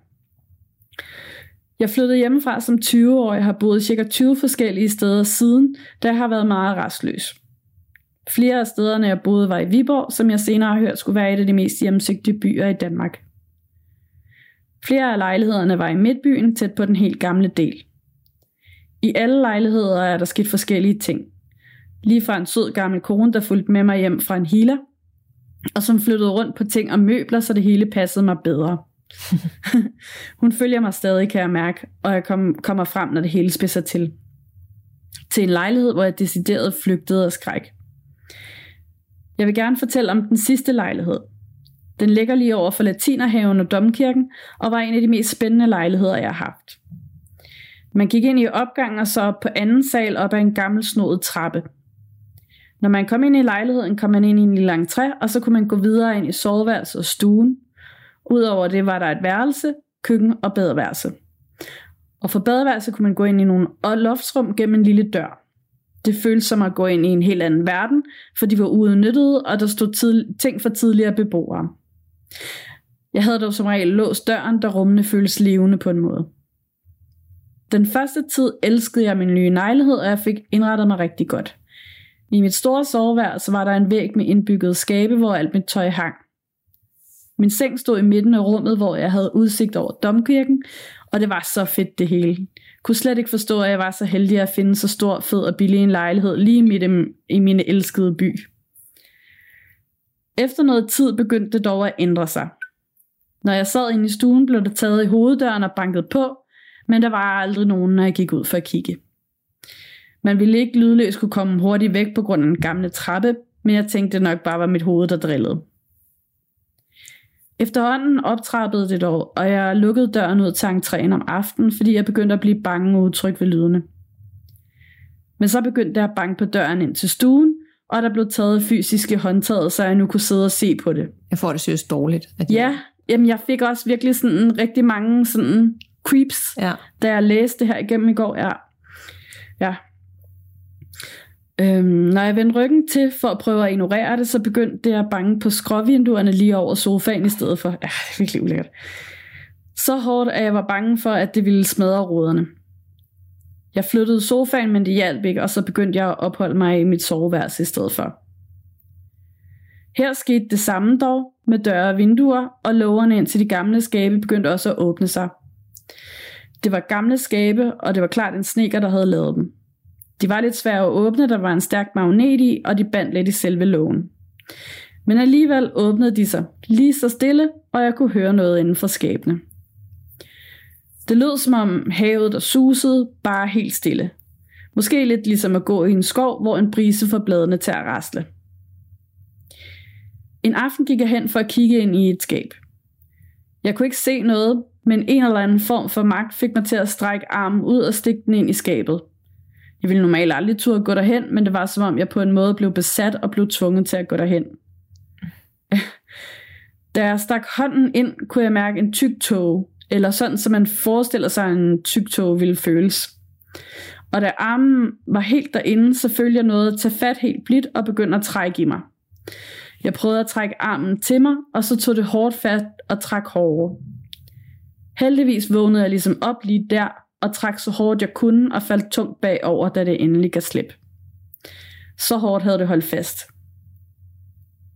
Jeg flyttede hjemmefra som tyve-årig og har boet cirka tyve forskellige steder siden, da jeg har været meget rastløs. Flere af stederne, jeg boede, var i Viborg, som jeg senere har hørt skulle være et af de mest hjemsøgte byer i Danmark. Flere af lejlighederne var i midtbyen, tæt på den helt gamle del. I alle lejligheder er der sket forskellige ting. Lige fra en sød gammel kone, der fulgte med mig hjem fra en healer, og som flyttede rundt på ting og møbler, så det hele passede mig bedre. Hun følger mig stadig, kan jeg mærke, og jeg kom, kommer frem, når det hele spidser til. Til en lejlighed, hvor jeg decideret flygtede af skræk. Jeg vil gerne fortælle om den sidste lejlighed. Den ligger lige over for Latinerhaven og Domkirken, og var en af de mest spændende lejligheder, jeg har haft. Man gik ind i opgangen og så op på anden sal op ad en gammel snodet trappe. Når man kom ind i lejligheden, kom man ind i en lille entré, og så kunne man gå videre ind i soveværelset og stuen. Udover det var der et værelse, køkken og badeværelse. Og for badeværelse kunne man gå ind i nogle loftsrum gennem en lille dør. Det føltes som at gå ind i en helt anden verden, for de var uudnyttede, og der stod tid- ting for tidligere beboere. Jeg havde dog som regel låst døren, da rummene føltes levende på en måde. Den første tid elskede jeg min nye lejlighed, og jeg fik indrettet mig rigtig godt. I mit store soveværelse var der en væg med indbygget skabe, hvor alt mit tøj hang. Min seng stod i midten af rummet, hvor jeg havde udsigt over Domkirken, og det var så fedt det hele. Kunne slet ikke forstå, at jeg var så heldig at finde så stor, fed og billig en lejlighed lige midt i min elskede by. Efter noget tid begyndte det dog at ændre sig. Når jeg sad inde i stuen, blev der taget i hoveddøren og banket på, men der var aldrig nogen, når jeg gik ud for at kigge. Man ville ikke lydløst kunne komme hurtigt væk på grund af den gamle trappe, men jeg tænkte, det nok bare var mit hoved, der drillede. Efterhånden optrappede det dog, og jeg lukkede døren ud til entréen om aftenen, fordi jeg begyndte at blive bange og utryg ved lydene. Men så begyndte jeg at banke på døren ind til stuen, og der blev taget fysiske håndtaget, så jeg nu kunne sidde og se på det. Jeg får det seriøst dårligt. At ja, jamen jeg fik også virkelig sådan rigtig mange sådan creeps, ja. Da jeg læste det her igennem i går. Ja. ja. Øhm, når jeg vendte ryggen til for at prøve at ignorere det, så begyndte jeg at bange på skråvinduerne lige over sofaen i stedet for. Ja, det er virkelig ulækkert. Så hårdt, at jeg var bange for, at det ville smadre ruderne. Jeg flyttede sofaen, men det hjalp ikke, og så begyndte jeg at opholde mig i mit soveværelse i stedet for. Her skete det samme dog, med døre og vinduer, og lågerne ind til de gamle skabe begyndte også at åbne sig. Det var gamle skabe, og det var klart en snedker, der havde lavet dem. De var lidt svære at åbne, der var en stærk magnet i, og de bandt lidt i selve lågen. Men alligevel åbnede de sig lige så stille, og jeg kunne høre noget inden for skabene. Det lød som om havet, der susede, bare helt stille. Måske lidt ligesom at gå i en skov, hvor en brise får bladene til at rasle. En aften gik jeg hen for at kigge ind i et skab. Jeg kunne ikke se noget, men en eller anden form for magt fik mig til at strække armen ud og stikke den ind i skabet. Jeg ville normalt aldrig turde gå derhen, men det var som om jeg på en måde blev besat og blev tvunget til at gå derhen. Da jeg stak hånden ind, kunne jeg mærke en tyk tåge, eller sådan som man forestiller sig en tyk tåge ville føles. Og da armen var helt derinde, så følte jeg noget at tage fat helt blidt og begyndte at trække i mig. Jeg prøvede at trække armen til mig, og så tog det hårdt fat og trak hårdere. Heldigvis vågnede jeg ligesom op lige der, og trak så hårdt jeg kunne, og faldt tungt bagover, da det endelig gav slip. Så hårdt havde det holdt fast.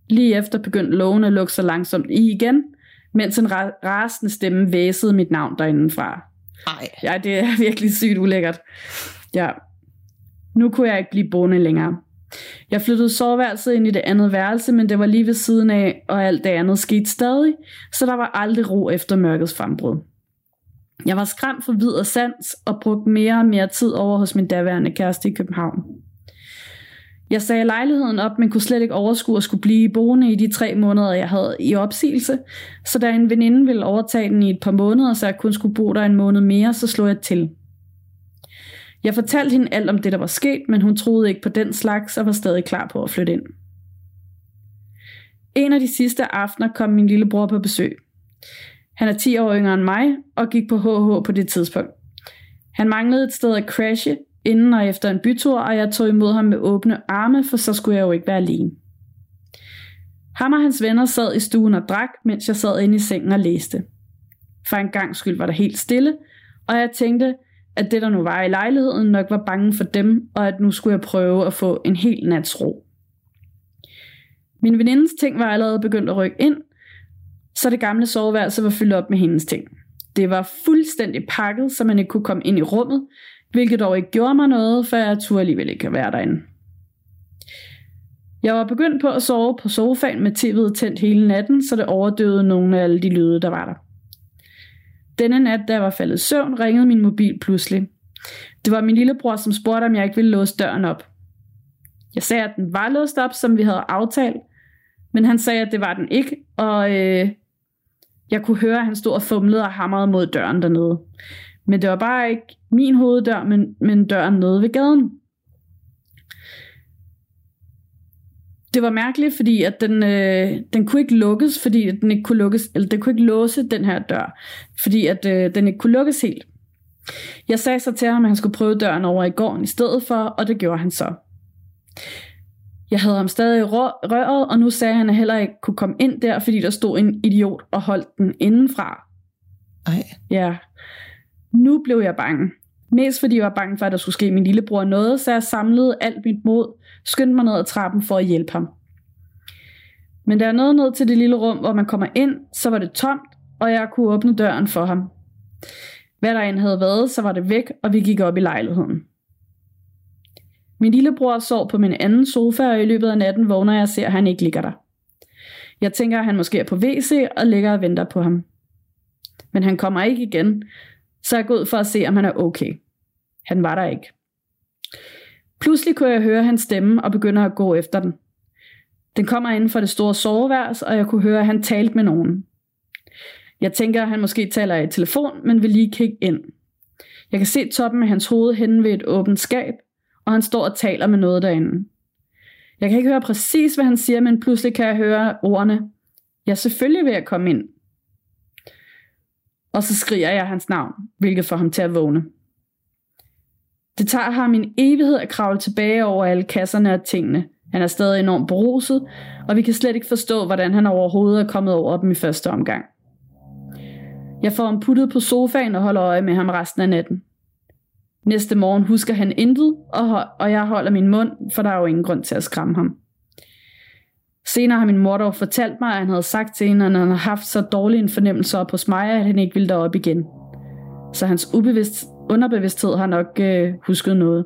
Lige efter begyndte lågen at lukke sig langsomt i igen, mens en ra- rasende stemme væsede mit navn derindefra. Ej. Ja, det er virkelig sygt ulækkert. Ja. Nu kunne jeg ikke blive boende længere. Jeg flyttede soveværelset ind i det andet værelse, men det var lige ved siden af, og alt det andet skete stadig, så der var aldrig ro efter mørkets frembrud. Jeg var skræmt for vid og sans, og brugte mere og mere tid over hos min daværende kæreste i København. Jeg sagde lejligheden op, men kunne slet ikke overskue at skulle blive boende i de tre måneder, jeg havde i opsigelse, så da en veninde ville overtage den i et par måneder, så jeg kun skulle bo der en måned mere, så slog jeg til. Jeg fortalte hende alt om det, der var sket, men hun troede ikke på den slags og var stadig klar på at flytte ind. En af de sidste aftener kom min lillebror på besøg. Han er ti år yngre end mig og gik på H H på det tidspunkt. Han manglede et sted at crashe inden og efter en bytur, og jeg tog imod ham med åbne arme, for så skulle jeg jo ikke være alene. Ham og hans venner sad i stuen og drak, mens jeg sad inde i sengen og læste. For en gang skyld var der helt stille, og jeg tænkte, at det der nu var i lejligheden nok var bange for dem, og at nu skulle jeg prøve at få en hel nats ro. Min venindes ting var allerede begyndt at rykke ind, så det gamle soveværelse var fyldt op med hendes ting. Det var fuldstændig pakket, så man ikke kunne komme ind i rummet, hvilket dog ikke gjorde mig noget, for jeg turde alligevel ikke være derinde. Jeg var begyndt på at sove på sofaen med tv'et tændt hele natten, så det overdøvede nogle af alle de lyde, der var der. Denne nat, da jeg var faldet i søvn, ringede min mobil pludselig. Det var min lillebror, som spurgte, om jeg ikke ville låse døren op. Jeg sagde, at den var låst op, som vi havde aftalt, men han sagde, at det var den ikke, og øh, jeg kunne høre, at han stod og fumlede og hamrede mod døren dernede. Men det var bare ikke min hoveddør, men, men døren nede ved gaden. Det var mærkeligt, fordi at den, øh, den kunne ikke lukkes, fordi at den ikke kunne lukkes, eller den kunne ikke låse den her dør, fordi at øh, den ikke kunne lukkes helt. Jeg sagde så til ham, at han skulle prøve døren over i gården i stedet for, og det gjorde han så. Jeg havde ham stadig i røret, og nu sagde han, at han heller ikke kunne komme ind der, fordi der stod en idiot og holdt den indenfra. Ej. Ja. Nu blev jeg bange. Mest fordi jeg var bange for, at der skulle ske min lillebror noget, så jeg samlede alt mit mod, skyndte mig ned ad trappen for at hjælpe ham. Men da jeg nåede ned til det lille rum, hvor man kommer ind, så var det tomt, og jeg kunne åbne døren for ham. Hvad der end havde været, så var det væk, og vi gik op i lejligheden. Min lillebror sov på min anden sofa, og i løbet af natten vågner jeg og ser, at han ikke ligger der. Jeg tænker, at han måske er på W C og ligger og venter på ham. Men han kommer ikke igen, så jeg går ud for at se, om han er okay. Han var der ikke. Pludselig kunne jeg høre hans stemme og begynder at gå efter den. Den kommer inden for det store soveværelse, og jeg kunne høre, at han talte med nogen. Jeg tænker, at han måske taler i telefon, men vil lige kigge ind. Jeg kan se toppen af hans hoved henne ved et åbent skab, og han står og taler med noget derinde. Jeg kan ikke høre præcis, hvad han siger, men pludselig kan jeg høre ordene: ja, selvfølgelig vil jeg komme ind. Og så skriger jeg hans navn, hvilket får ham til at vågne. Det tager ham en evighed at kravle tilbage over alle kasserne og tingene. Han er stadig enormt beruset, og vi kan slet ikke forstå, hvordan han overhovedet er kommet over dem i første omgang. Jeg får ham puttet på sofaen og holder øje med ham resten af natten. Næste morgen husker han intet, og, og jeg holder min mund, for der er jo ingen grund til at skræmme ham. Senere har min mor dog fortalt mig, at han havde sagt til hende, at han havde haft så dårlig en fornemmelse op hos mig, at han ikke ville derop igen. Så hans ubevidst, underbevidsthed har nok øh, husket noget.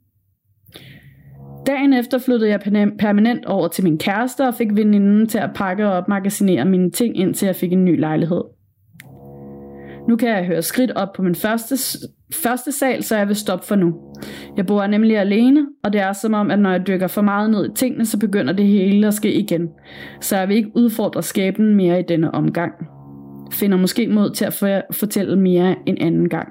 Dagen efter flyttede jeg permanent over til min kæreste og fik veninden til at pakke og opmagasinere mine ting, indtil jeg fik en ny lejlighed. Nu kan jeg høre skridt op på min første, første sal, så jeg vil stoppe for nu. Jeg bor nemlig alene, og det er som om, at når jeg dykker for meget ned i tingene, så begynder det hele at ske igen. Så jeg vil ikke udfordre skæbnen mere i denne omgang. Finder måske mod til at for, fortælle mere en anden gang.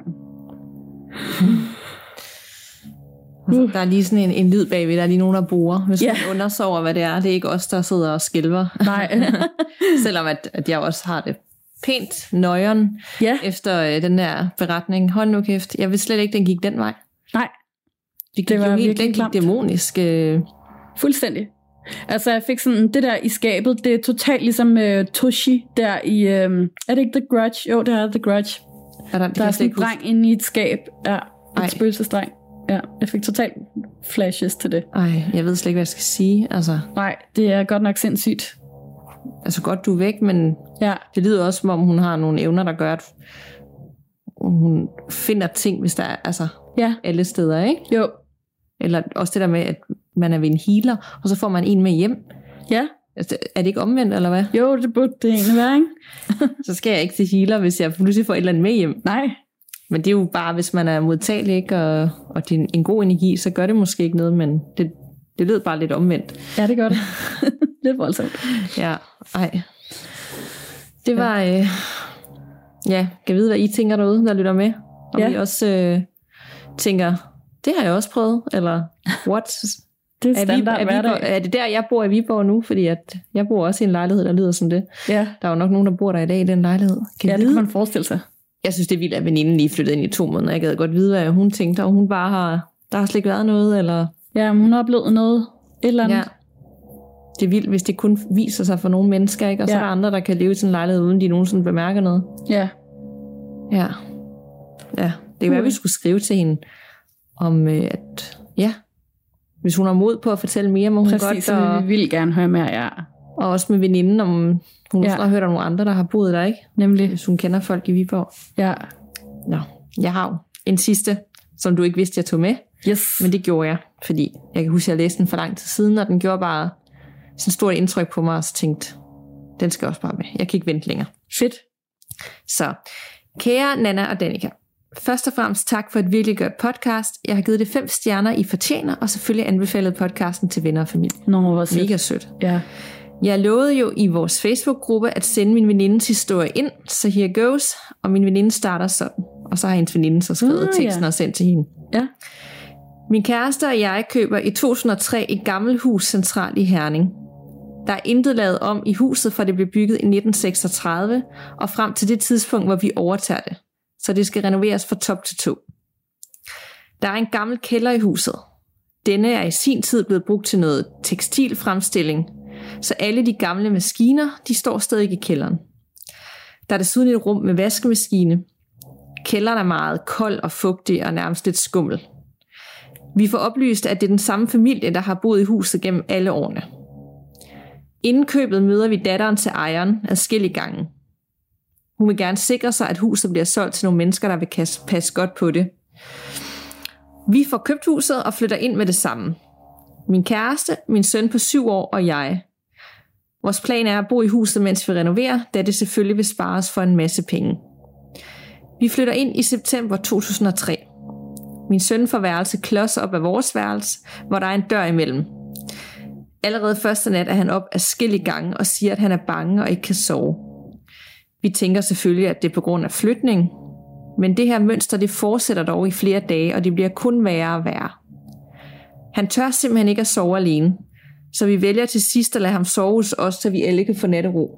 Uh. Der er lige sådan en, en lyd bagved, der er lige nogen, der borer. Hvis yeah. man undersover, hvad det er, det er ikke os, der sidder og skælver. Nej. Selvom at, at jeg også har det pænt nøjeren yeah. efter øh, den der beretning. Hold nu kæft, jeg vidste slet ikke, den gik den vej. Nej. Det, det var jo helt, den gik dæmonisk. Øh. Fuldstændig. Altså jeg fik sådan, det der i skabet, det er totalt ligesom uh, Toshi der i, um, er det ikke The Grudge? Jo, det er The Grudge. Er der, der er sådan en dreng inde i et skab. Ja, et spøgelsesdreng. Ja, jeg fik totalt flashes til det. Ej, jeg ved slet ikke, hvad jeg skal sige. Altså. Nej, det er godt nok sindssygt. altså godt, du er væk, men ja. det lyder også, som om hun har nogle evner, der gør, at hun finder ting, hvis der er altså, ja. alle steder, ikke? Jo. Eller også det der med, at man er ved en healer, og så får man en med hjem. Ja. Altså, er det ikke omvendt, eller hvad? Jo, det burde det egentlig være, ikke? Så skal jeg ikke til healer, hvis jeg pludselig får et eller andet med hjem. Nej. Men det er jo bare, hvis man er modtagelig, ikke? Og, og det er en god energi, så gør det måske ikke noget, men det, det lyder bare lidt omvendt. Ja, det gør det. Lidt voldsomt. Ja, ej. Det var, øh, ja, kan vide, hvad I tænker derude, der lytter med. Og ja. vi også øh, tænker, det har jeg også prøvet, eller what? Det er standard er, vi, er, Viborg, er det der, jeg bor i Viborg nu? Fordi at jeg bor også i en lejlighed, der lyder som det. Ja. Der er jo nok nogen, der bor der i dag i den lejlighed. Kan ja, vide? Det kan man forestille sig. Jeg synes, det er vildt, at veninden lige flyttede ind i to måneder. Jeg gad godt vide, hvad hun tænkte, og hun bare har, der har slet ikke været noget, eller... Ja, hun har oplevet noget, et eller andet. Ja. Det er vildt, hvis det kun viser sig for nogle mennesker, ikke? Og ja. så er der andre, der kan leve i sådan en lejlighed, uden de nogensinde bemærker noget. Ja. Ja. Ja, det kan være, vi skulle skrive til hende, om at, ja, hvis hun har mod på at fortælle mere, må hun Præcis, godt... Og, vi vil gerne høre mere, ja. Og også med veninden, om hun ja. har hørt om nogle andre, der har boet der, ikke? Nemlig. Hvis hun kender folk i Viborg. Ja. Nå, jeg har jo en sidste, som du ikke vidste, jeg tog med. Yes. Men det gjorde jeg, fordi jeg kan huske, at jeg læste den for lang tid siden, og den gjorde bare sådan et stort indtryk på mig, og så tænkte, den skal også bare med. Jeg kan ikke vente længere. Fedt. Så, kære Nanna og Danika, først og fremmest tak for et virkelig godt podcast. Jeg har givet det fem stjerner, I fortjener, og selvfølgelig anbefalet podcasten til venner og familie. Nå, hvor sødt. Mega sødt. Ja. Jeg lovede jo i vores Facebook-gruppe at sende min venindes historie ind, så here goes, og min veninde starter sådan. Og så har hendes veninde så skrevet uh, teksten ja. og sendt til hende. Ja. Min kæreste og jeg køber i to tusind og tre et gammelt hus centralt i Herning. Der er intet lavet om i huset, for det blev bygget i nitten seksogtredive, og frem til det tidspunkt, hvor vi overtager det. Så det skal renoveres fra top til to. Der er en gammel kælder i huset. Denne er i sin tid blevet brugt til noget tekstilfremstilling, så alle de gamle maskiner, de står stadig i kælderen. Der er desuden et rum med vaskemaskine. Kælderen er meget kold og fugtig og nærmest lidt skummel. Vi får oplyst, at det er den samme familie, der har boet i huset gennem alle årene. Inden købet møder vi datteren til ejeren adskillige gange. Hun vil gerne sikre sig, at huset bliver solgt til nogle mennesker, der vil passe godt på det. Vi får købt huset og flytter ind med det samme. Min kæreste, min søn på syv år og jeg. Vores plan er at bo i huset, mens vi renoverer, da det selvfølgelig vil spares for en masse penge. Vi flytter ind i september to tusind og tre. Min søn får værelse klods op af vores værelse, hvor der er en dør imellem. Allerede første nat er han op adskillige gange og siger, at han er bange og ikke kan sove. Vi tænker selvfølgelig, at det er på grund af flytning, men det her mønster det fortsætter dog i flere dage, og det bliver kun værre og værre. Han tør simpelthen ikke at sove alene, så vi vælger til sidst at lade ham sove hos os, så vi alle kan få nattero.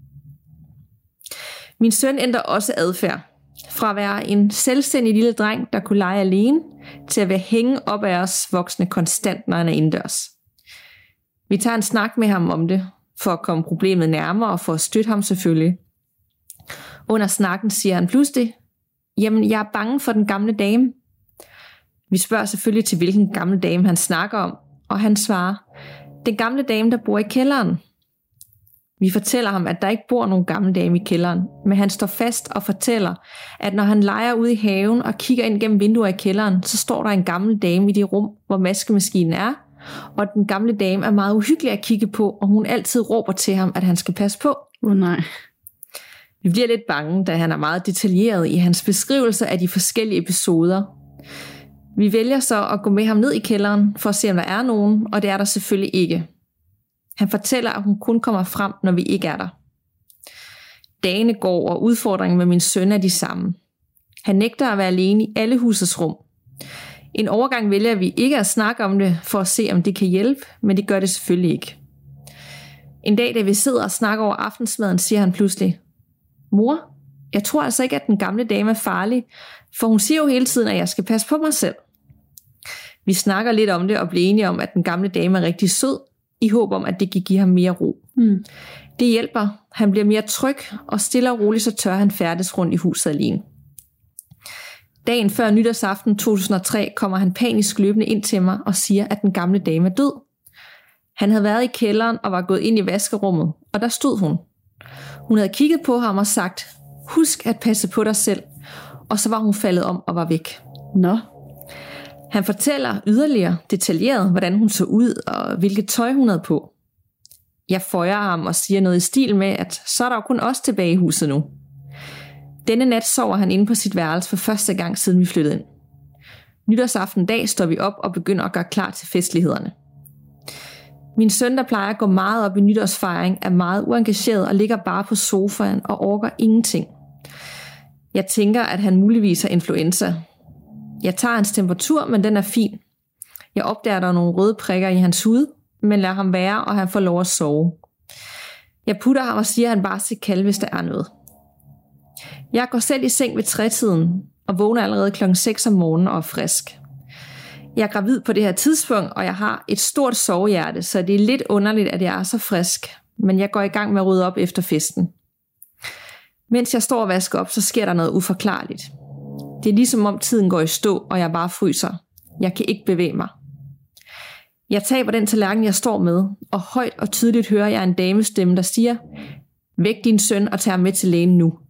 Min søn ændrer også adfærd. Fra at være en selvstændig lille dreng, der kunne lege alene, til at være hænge op af os voksne konstant, når han er indendørs. Vi tager en snak med ham om det, for at komme problemet nærmere og for at støtte ham selvfølgelig. Under snakken siger han pludselig, jamen jeg er bange for den gamle dame. Vi spørger selvfølgelig til hvilken gamle dame han snakker om, og han svarer, den gamle dame, der bor i kælderen. Vi fortæller ham, at der ikke bor nogen gamle dame i kælderen, men han står fast og fortæller, at når han leger ude i haven og kigger ind gennem vinduer i kælderen, så står der en gammel dame i det rum, hvor vaskemaskinen er, og den gamle dame er meget uhyggelig at kigge på, og hun altid råber til ham, at han skal passe på. Åh oh, nej. Vi bliver lidt bange, da han er meget detaljeret i hans beskrivelse af de forskellige episoder. Vi vælger så at gå med ham ned i kælderen, for at se om der er nogen, og det er der selvfølgelig ikke. Han fortæller, at hun kun kommer frem, når vi ikke er der. Dagene går, og udfordringen med min søn er de samme. Han nægter at være alene i alle husets rum. En overgang vælger vi ikke at snakke om det, for at se om det kan hjælpe, men det gør det selvfølgelig ikke. En dag, da vi sidder og snakker over aftensmaden, siger han pludselig, mor, jeg tror altså ikke, at den gamle dame er farlig, for hun siger jo hele tiden, at jeg skal passe på mig selv. Vi snakker lidt om det og bliver enige om, at den gamle dame er rigtig sød, i håb om, at det kan give ham mere ro. Mm. Det hjælper. Han bliver mere tryg, og stille og roligt så tør han færdes rundt i huset alene. Dagen før nytårsaften to tusind og tre kommer han panisk løbende ind til mig og siger, at den gamle dame er død. Han havde været i kælderen og var gået ind i vaskerummet, og der stod hun. Hun havde kigget på ham og sagt, husk at passe på dig selv, og så var hun faldet om og var væk. Nå. Han fortæller yderligere detaljeret, hvordan hun så ud og hvilket tøj hun havde på. Jeg føjer ham og siger noget i stil med, at så er der jo kun os tilbage i huset nu. Denne nat sover han inde på sit værelse for første gang siden vi flyttede ind. Nytårsaften dag står vi op og begynder at gøre klar til festlighederne. Min søn, der plejer at gå meget op i nytårsfejring, er meget uengageret og ligger bare på sofaen og orker ingenting. Jeg tænker, at han muligvis har influenza. Jeg tager hans temperatur, men den er fin. Jeg opdager, at der er nogle røde prikker i hans hud, men lader ham være, og han får lov at sove. Jeg putter ham og siger, at han bare skal kalde, hvis der er noget. Jeg går selv i seng ved tretiden og vågner allerede klokken seks om morgenen og er frisk. Jeg er gravid på det her tidspunkt, og jeg har et stort sovehjerte, så det er lidt underligt, at jeg er så frisk. Men jeg går i gang med at rydde op efter festen. Mens jeg står og vasker op, så sker der noget uforklarligt. Det er ligesom om tiden går i stå, og jeg bare fryser. Jeg kan ikke bevæge mig. Jeg taber den tallerken, jeg står med, og højt og tydeligt hører jeg en damestemme, der siger, væk din søn og tag ham med til lægen nu.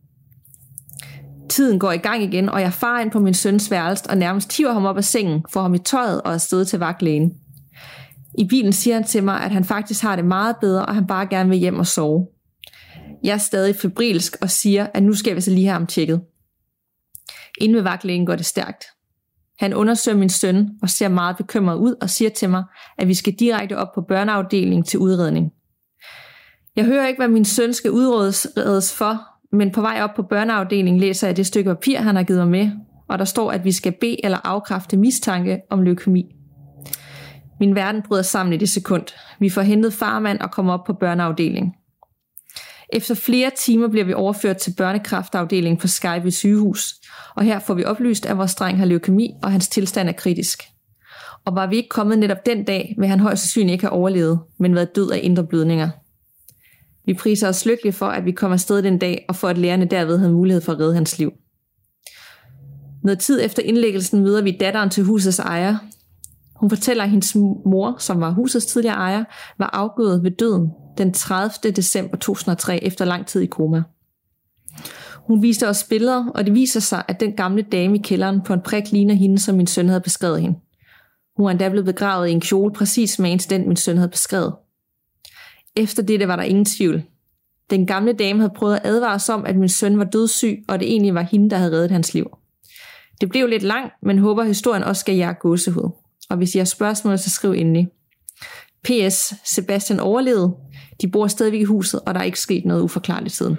Tiden går i gang igen, og jeg farer ind på min søns værelse og nærmest hiver ham op af sengen, får ham i tøjet og afsted til vagtlægen. I bilen siger han til mig, at han faktisk har det meget bedre, og han bare gerne vil hjem og sove. Jeg er stadig febrilsk og siger, at nu skal vi så lige have ham tjekket. Inden ved vagtlægen går det stærkt. Han undersøger min søn og ser meget bekymret ud og siger til mig, at vi skal direkte op på børneafdelingen til udredning. Jeg hører ikke, hvad min søn skal udredes for, men på vej op på børneafdelingen læser jeg det stykke papir, han har givet mig med, og der står, at vi skal bede eller afkræfte mistanke om leukemi. Min verden bryder sammen i det sekund. Vi får hentet farmand og kommer op på børneafdelingen. Efter flere timer bliver vi overført til børnekræftafdelingen på Skejby sygehus, og her får vi oplyst, at vores dreng har leukemi, og hans tilstand er kritisk. Og var vi ikke kommet netop den dag, vil han højst sandsynligt ikke have overlevet, men været død af indre blødninger. Vi priser os lykkelige for, at vi kommer afsted den dag, og for at lærerne derved havde mulighed for at redde hans liv. Noget tid efter indlæggelsen møder vi datteren til husets ejer. Hun fortæller, at hendes mor, som var husets tidligere ejer, var afgået ved døden den tredivte december to tusind og tre efter lang tid i koma. Hun viste os billeder, og det viser sig, at den gamle dame i kælderen på en prik ligner hende, som min søn havde beskrevet hende. Hun var endda blevet begravet i en kjole, præcis med den, min søn havde beskrevet. Efter dette var der ingen tvivl. Den gamle dame havde prøvet at advare os om, at min søn var dødssyg, og det egentlig var hende, der havde reddet hans liv. Det blev lidt langt, men håber historien også skal jage gåsehud. Og hvis I har spørgsmål, så skriv endelig. P S. Sebastian overlevede. De bor stadigvæk i huset, og der er ikke sket noget uforklarligt siden.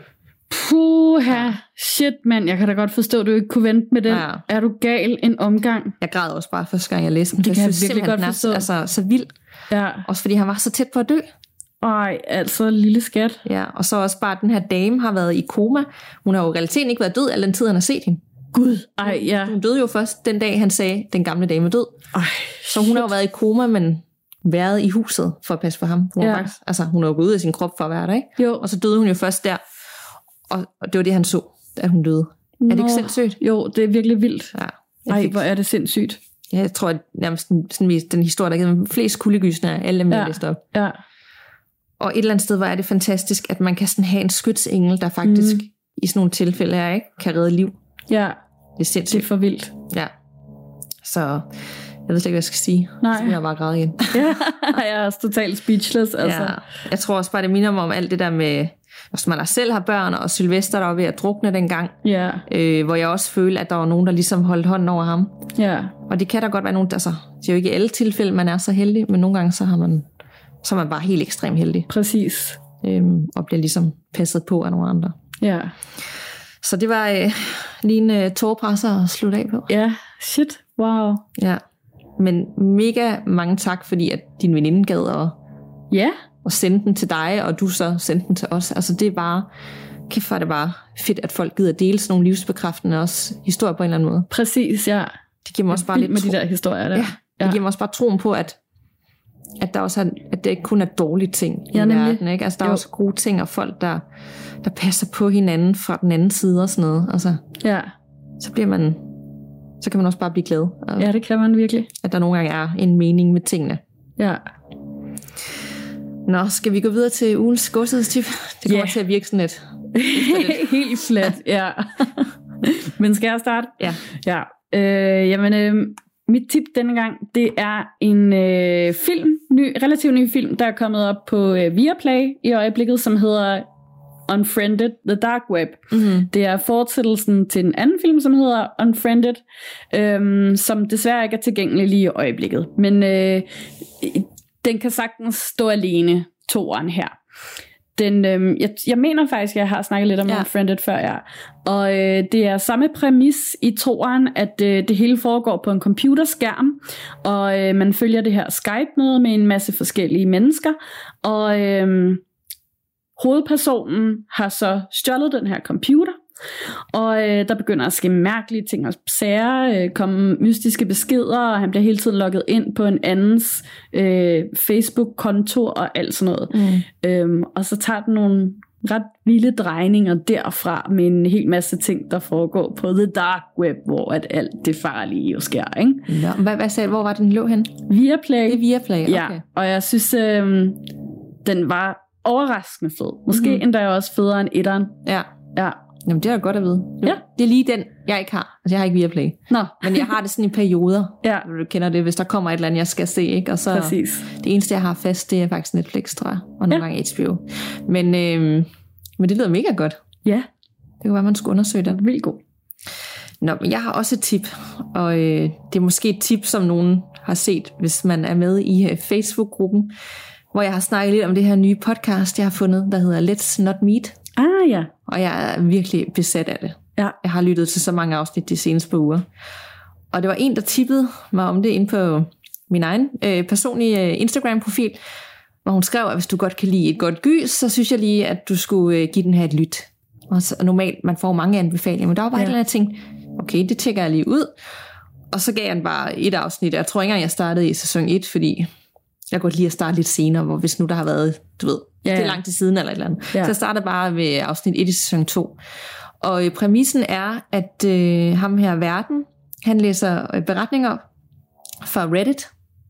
Puha, shit mand, jeg kan da godt forstå, at du ikke kunne vente med den. Ja. Er du gal en omgang? Jeg græd også bare første gang, jeg læste den. Det kan jeg, jeg virkelig godt forstå. Altså, så vild. Ja. Også fordi han var så tæt på at dø. Ej, altså lille skat. Ja, og så også bare, at den her dame har været i koma. Hun har jo i realiteten ikke været død, al den tid han har set hende. Gud, ej, ja. Hun døde jo først den dag, han sagde, den gamle dame er død. Ej, så hun har jo været i koma, men været i huset for at passe på ham. Hun, ja. faktisk, altså, hun er jo gået ud af sin krop for at være der, ikke? Jo. Og så døde hun jo først der, og, og det var det, han så, at hun døde. Nå. Er det ikke sindssygt? Jo, det er virkelig vildt. Ja, ej, fik, hvor er det sindssygt. Ja, jeg tror, at nærmest den, sådan, den historie, der giver dem flest kuldegysninger af alle dem, jeg læste op. Ja. Og et eller andet sted, hvor er det fantastisk, at man kan sådan have en skytsengel, der faktisk mm. i sådan nogle tilfælde her, ikke, kan redde liv. Ja, det er sindssygt. Det er for vildt. Ja, så jeg ved slet ikke, hvad jeg skal sige. Nej. Så vil jeg bare græde igen. Ja, jeg er også totalt speechless. Altså. Ja, jeg tror også bare, det minder mig om alt det der med, hvis man selv har børn, og Sylvester, der var ved at drukne dengang. Ja. Øh, hvor jeg også følte, at der var nogen, der ligesom holdt hånden over ham. Ja. Og det kan der godt være nogen, altså, det er jo ikke i alle tilfælde, man er så heldig, men nogle gange så har man, så er man bare helt ekstremt heldig. Præcis. Øhm, og bliver ligesom passet på af nogle andre. Ja. Så det var øh, lige en øh, tårpresser at slutte af på. Ja, shit, wow. Ja, men mega mange tak, fordi at din veninde gad at, ja. at sende den til dig, og du så sendte den til os. Altså det er bare, kæft for det bare fedt, at folk gider dele sådan nogle livsbekræftende også historier på en eller anden måde. Præcis, ja. Det giver mig også bare lidt med tro. de der historier der. Ja, det ja. giver mig også bare troen på, at at der også er, at det ikke kun er dårlige ting ja, i verden, ikke? Altså der jo. er også gode ting, og folk, der, der passer på hinanden fra den anden side og sådan noget. Altså, ja. så bliver man, så kan man også bare blive glad. Ja, det kan man virkelig. At der nogle gange er en mening med tingene. Ja. Nå, skal vi gå videre til ugens gåsehedstip? Det kommer yeah. til at virke sådan lidt. Helt flat, ja. Men skal jeg starte? Ja. Ja. Øh, jamen, øh, mit tip denne gang, det er en øh, film, ny, relativt ny film, der er kommet op på øh, Viaplay i øjeblikket, som hedder Unfriended, The Dark Web. Mm-hmm. Det er fortsættelsen til en anden film, som hedder Unfriended, øhm, som desværre ikke er tilgængelig lige i øjeblikket. Men øh, den kan sagtens stå alene, toeren her. Den, øh, jeg, jeg mener faktisk, at jeg har snakket lidt om ja. Unfriended før, ja. Og øh, det er samme præmis i toeren, at øh, det hele foregår på en computerskærm, og øh, man følger det her Skype-møde med en masse forskellige mennesker, og øh, hovedpersonen har så stjålet den her computer, og øh, der begynder at ske mærkelige ting og sager, øh, komme mystiske beskeder, og han bliver hele tiden logget ind på en andens øh, Facebook-konto og alt sådan noget. Mm. Øhm, og så tager den nogle ret vilde drejninger derfra med en hel masse ting, der foregår på The Dark Web, hvor at alt det farlige jo sker, ikke? Nå, hvad, hvad sagde du? Hvor var den lå hen? Viaplay. Det er Viaplay, okay. Ja, og jeg synes, øh, den var overraskende fed. Måske mm-hmm. endda også federe end etteren. Ja. Ja. Jamen, det er godt at vide. Ja. Det er lige den, jeg ikke har. Altså, jeg har ikke Viaplay. Nå. Men jeg har det sådan i perioder. Ja. Du kender det, hvis der kommer et eller andet, jeg skal se, ikke? Og så præcis. Det eneste, jeg har fast, det er faktisk Netflix, tror jeg. Og nogle ja. gange H B O. Men, øh, men det lyder mega godt. Ja. Det kunne være, man skulle undersøge det. Vildt god. Nå, men jeg har også et tip. Og øh, det er måske et tip, som nogen har set, hvis man er med i uh, Facebook-gruppen, hvor jeg har snakket lidt om det her nye podcast, jeg har fundet, der hedder Let's Not Meet. Ah ja. Og jeg er virkelig besat af det. Ja. Jeg har lyttet til så mange afsnit de seneste par uger. Og det var en, der tippede mig om det inde på min egen øh, personlige øh, Instagram-profil, hvor hun skrev, at hvis du godt kan lide et godt gys, så synes jeg lige, at du skulle øh, give den her et lyt. Og, så, og normalt, man får mange anbefalinger, men der var bare ja. et eller andet, jeg tænkte, okay, det tjekker jeg lige ud. Og så gav jeg den bare et afsnit. Jeg tror ikke engang, jeg startede i sæson et, fordi jeg kunne lige at starte lidt senere, hvor hvis nu der har været, du ved, ja, ja. det er langt til siden eller et eller andet. Ja. Så jeg startede bare ved afsnit et i sæson to. Og øh, præmissen er, at øh, ham her Verden, han læser øh, beretninger fra Reddit.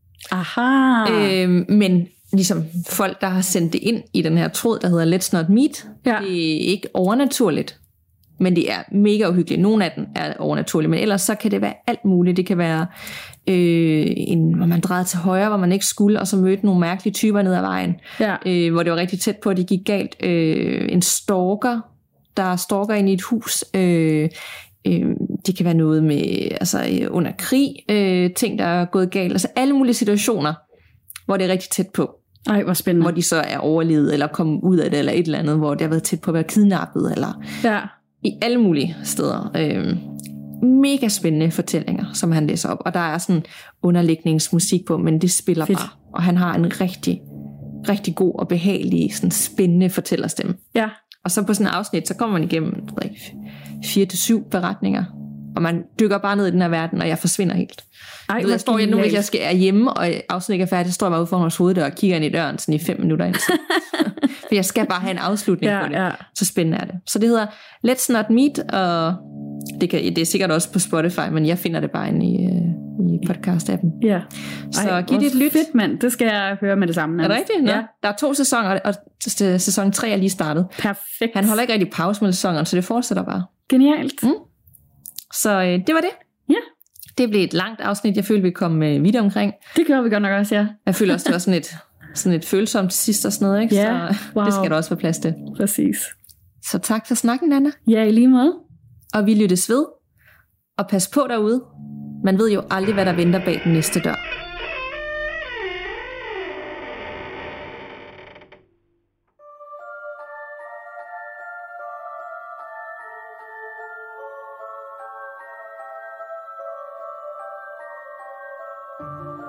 Aha. Øh, men ligesom folk, der har sendt det ind i den her tråd, der hedder Let's Not Meet, ja. det er ikke overnaturligt. Men det er mega uhyggeligt. Nogle af dem er overnaturlige, men ellers så kan det være alt muligt. Det kan være, øh, en, hvor man drejede til højre, hvor man ikke skulle, og så mødte nogle mærkelige typer ned ad vejen, ja. øh, hvor det var rigtig tæt på, at det gik galt. Øh, en stalker, der stalker ind i et hus. Øh, øh, det kan være noget med altså, under krig, øh, ting, der er gået galt. Altså alle mulige situationer, hvor det er rigtig tæt på. Ej, hvor spændende. Hvor de så er overlevet, eller kommet ud af det, eller et eller andet, hvor det har været tæt på at være kidnappet, eller... Ja. I alle mulige steder. Øh, mega spændende fortællinger, som han læser op. Og der er sådan underlægningsmusik på, men det spiller Fedt. bare. Og han har en rigtig, rigtig god og behagelig, sådan spændende fortællerstemme. Ja. Og så på sådan et afsnit, så kommer man igennem fire til syv beretninger. Og man dykker bare ned i den her verden, og jeg forsvinder helt. Ej, jeg står jeg nu, hvis jeg skal er hjemme, og afsnit ikke er færdigt, så står jeg bare ude foran vores hoveddør og kigger ind i døren sådan i fem minutter ind. For jeg skal bare have en afslutning ja, på det. Ja. Så spændende er det. Så det hedder Let's Not Meet, og det, kan, det er sikkert også på Spotify, men jeg finder det bare inde i, i podcast-appen. Ja. Så Ej, giv det et lyt. Fedt, mand. Det skal jeg høre med det samme. Er det rigtigt? Ja. Der er to sæsoner, og sæson tre er lige startet. Perfekt. Han holder ikke rigtig pause med sæsonen, så det fortsætter bare. Genialt. Mm. Så øh, det var det. Ja. Det blev et langt afsnit, jeg følte, vi kom øh, vidt omkring. Det gør vi godt nok også, ja. Jeg føler også, det var sådan et, sådan et følsomt sidst og sådan noget, ikke? Ja, så wow. Det skal der også være plads til. Præcis. Så tak for snakken, Anna. Ja, i lige måde. Og vi lyttes ved. Og pas på derude. Man ved jo aldrig, hvad der venter bag den næste dør. Thank you.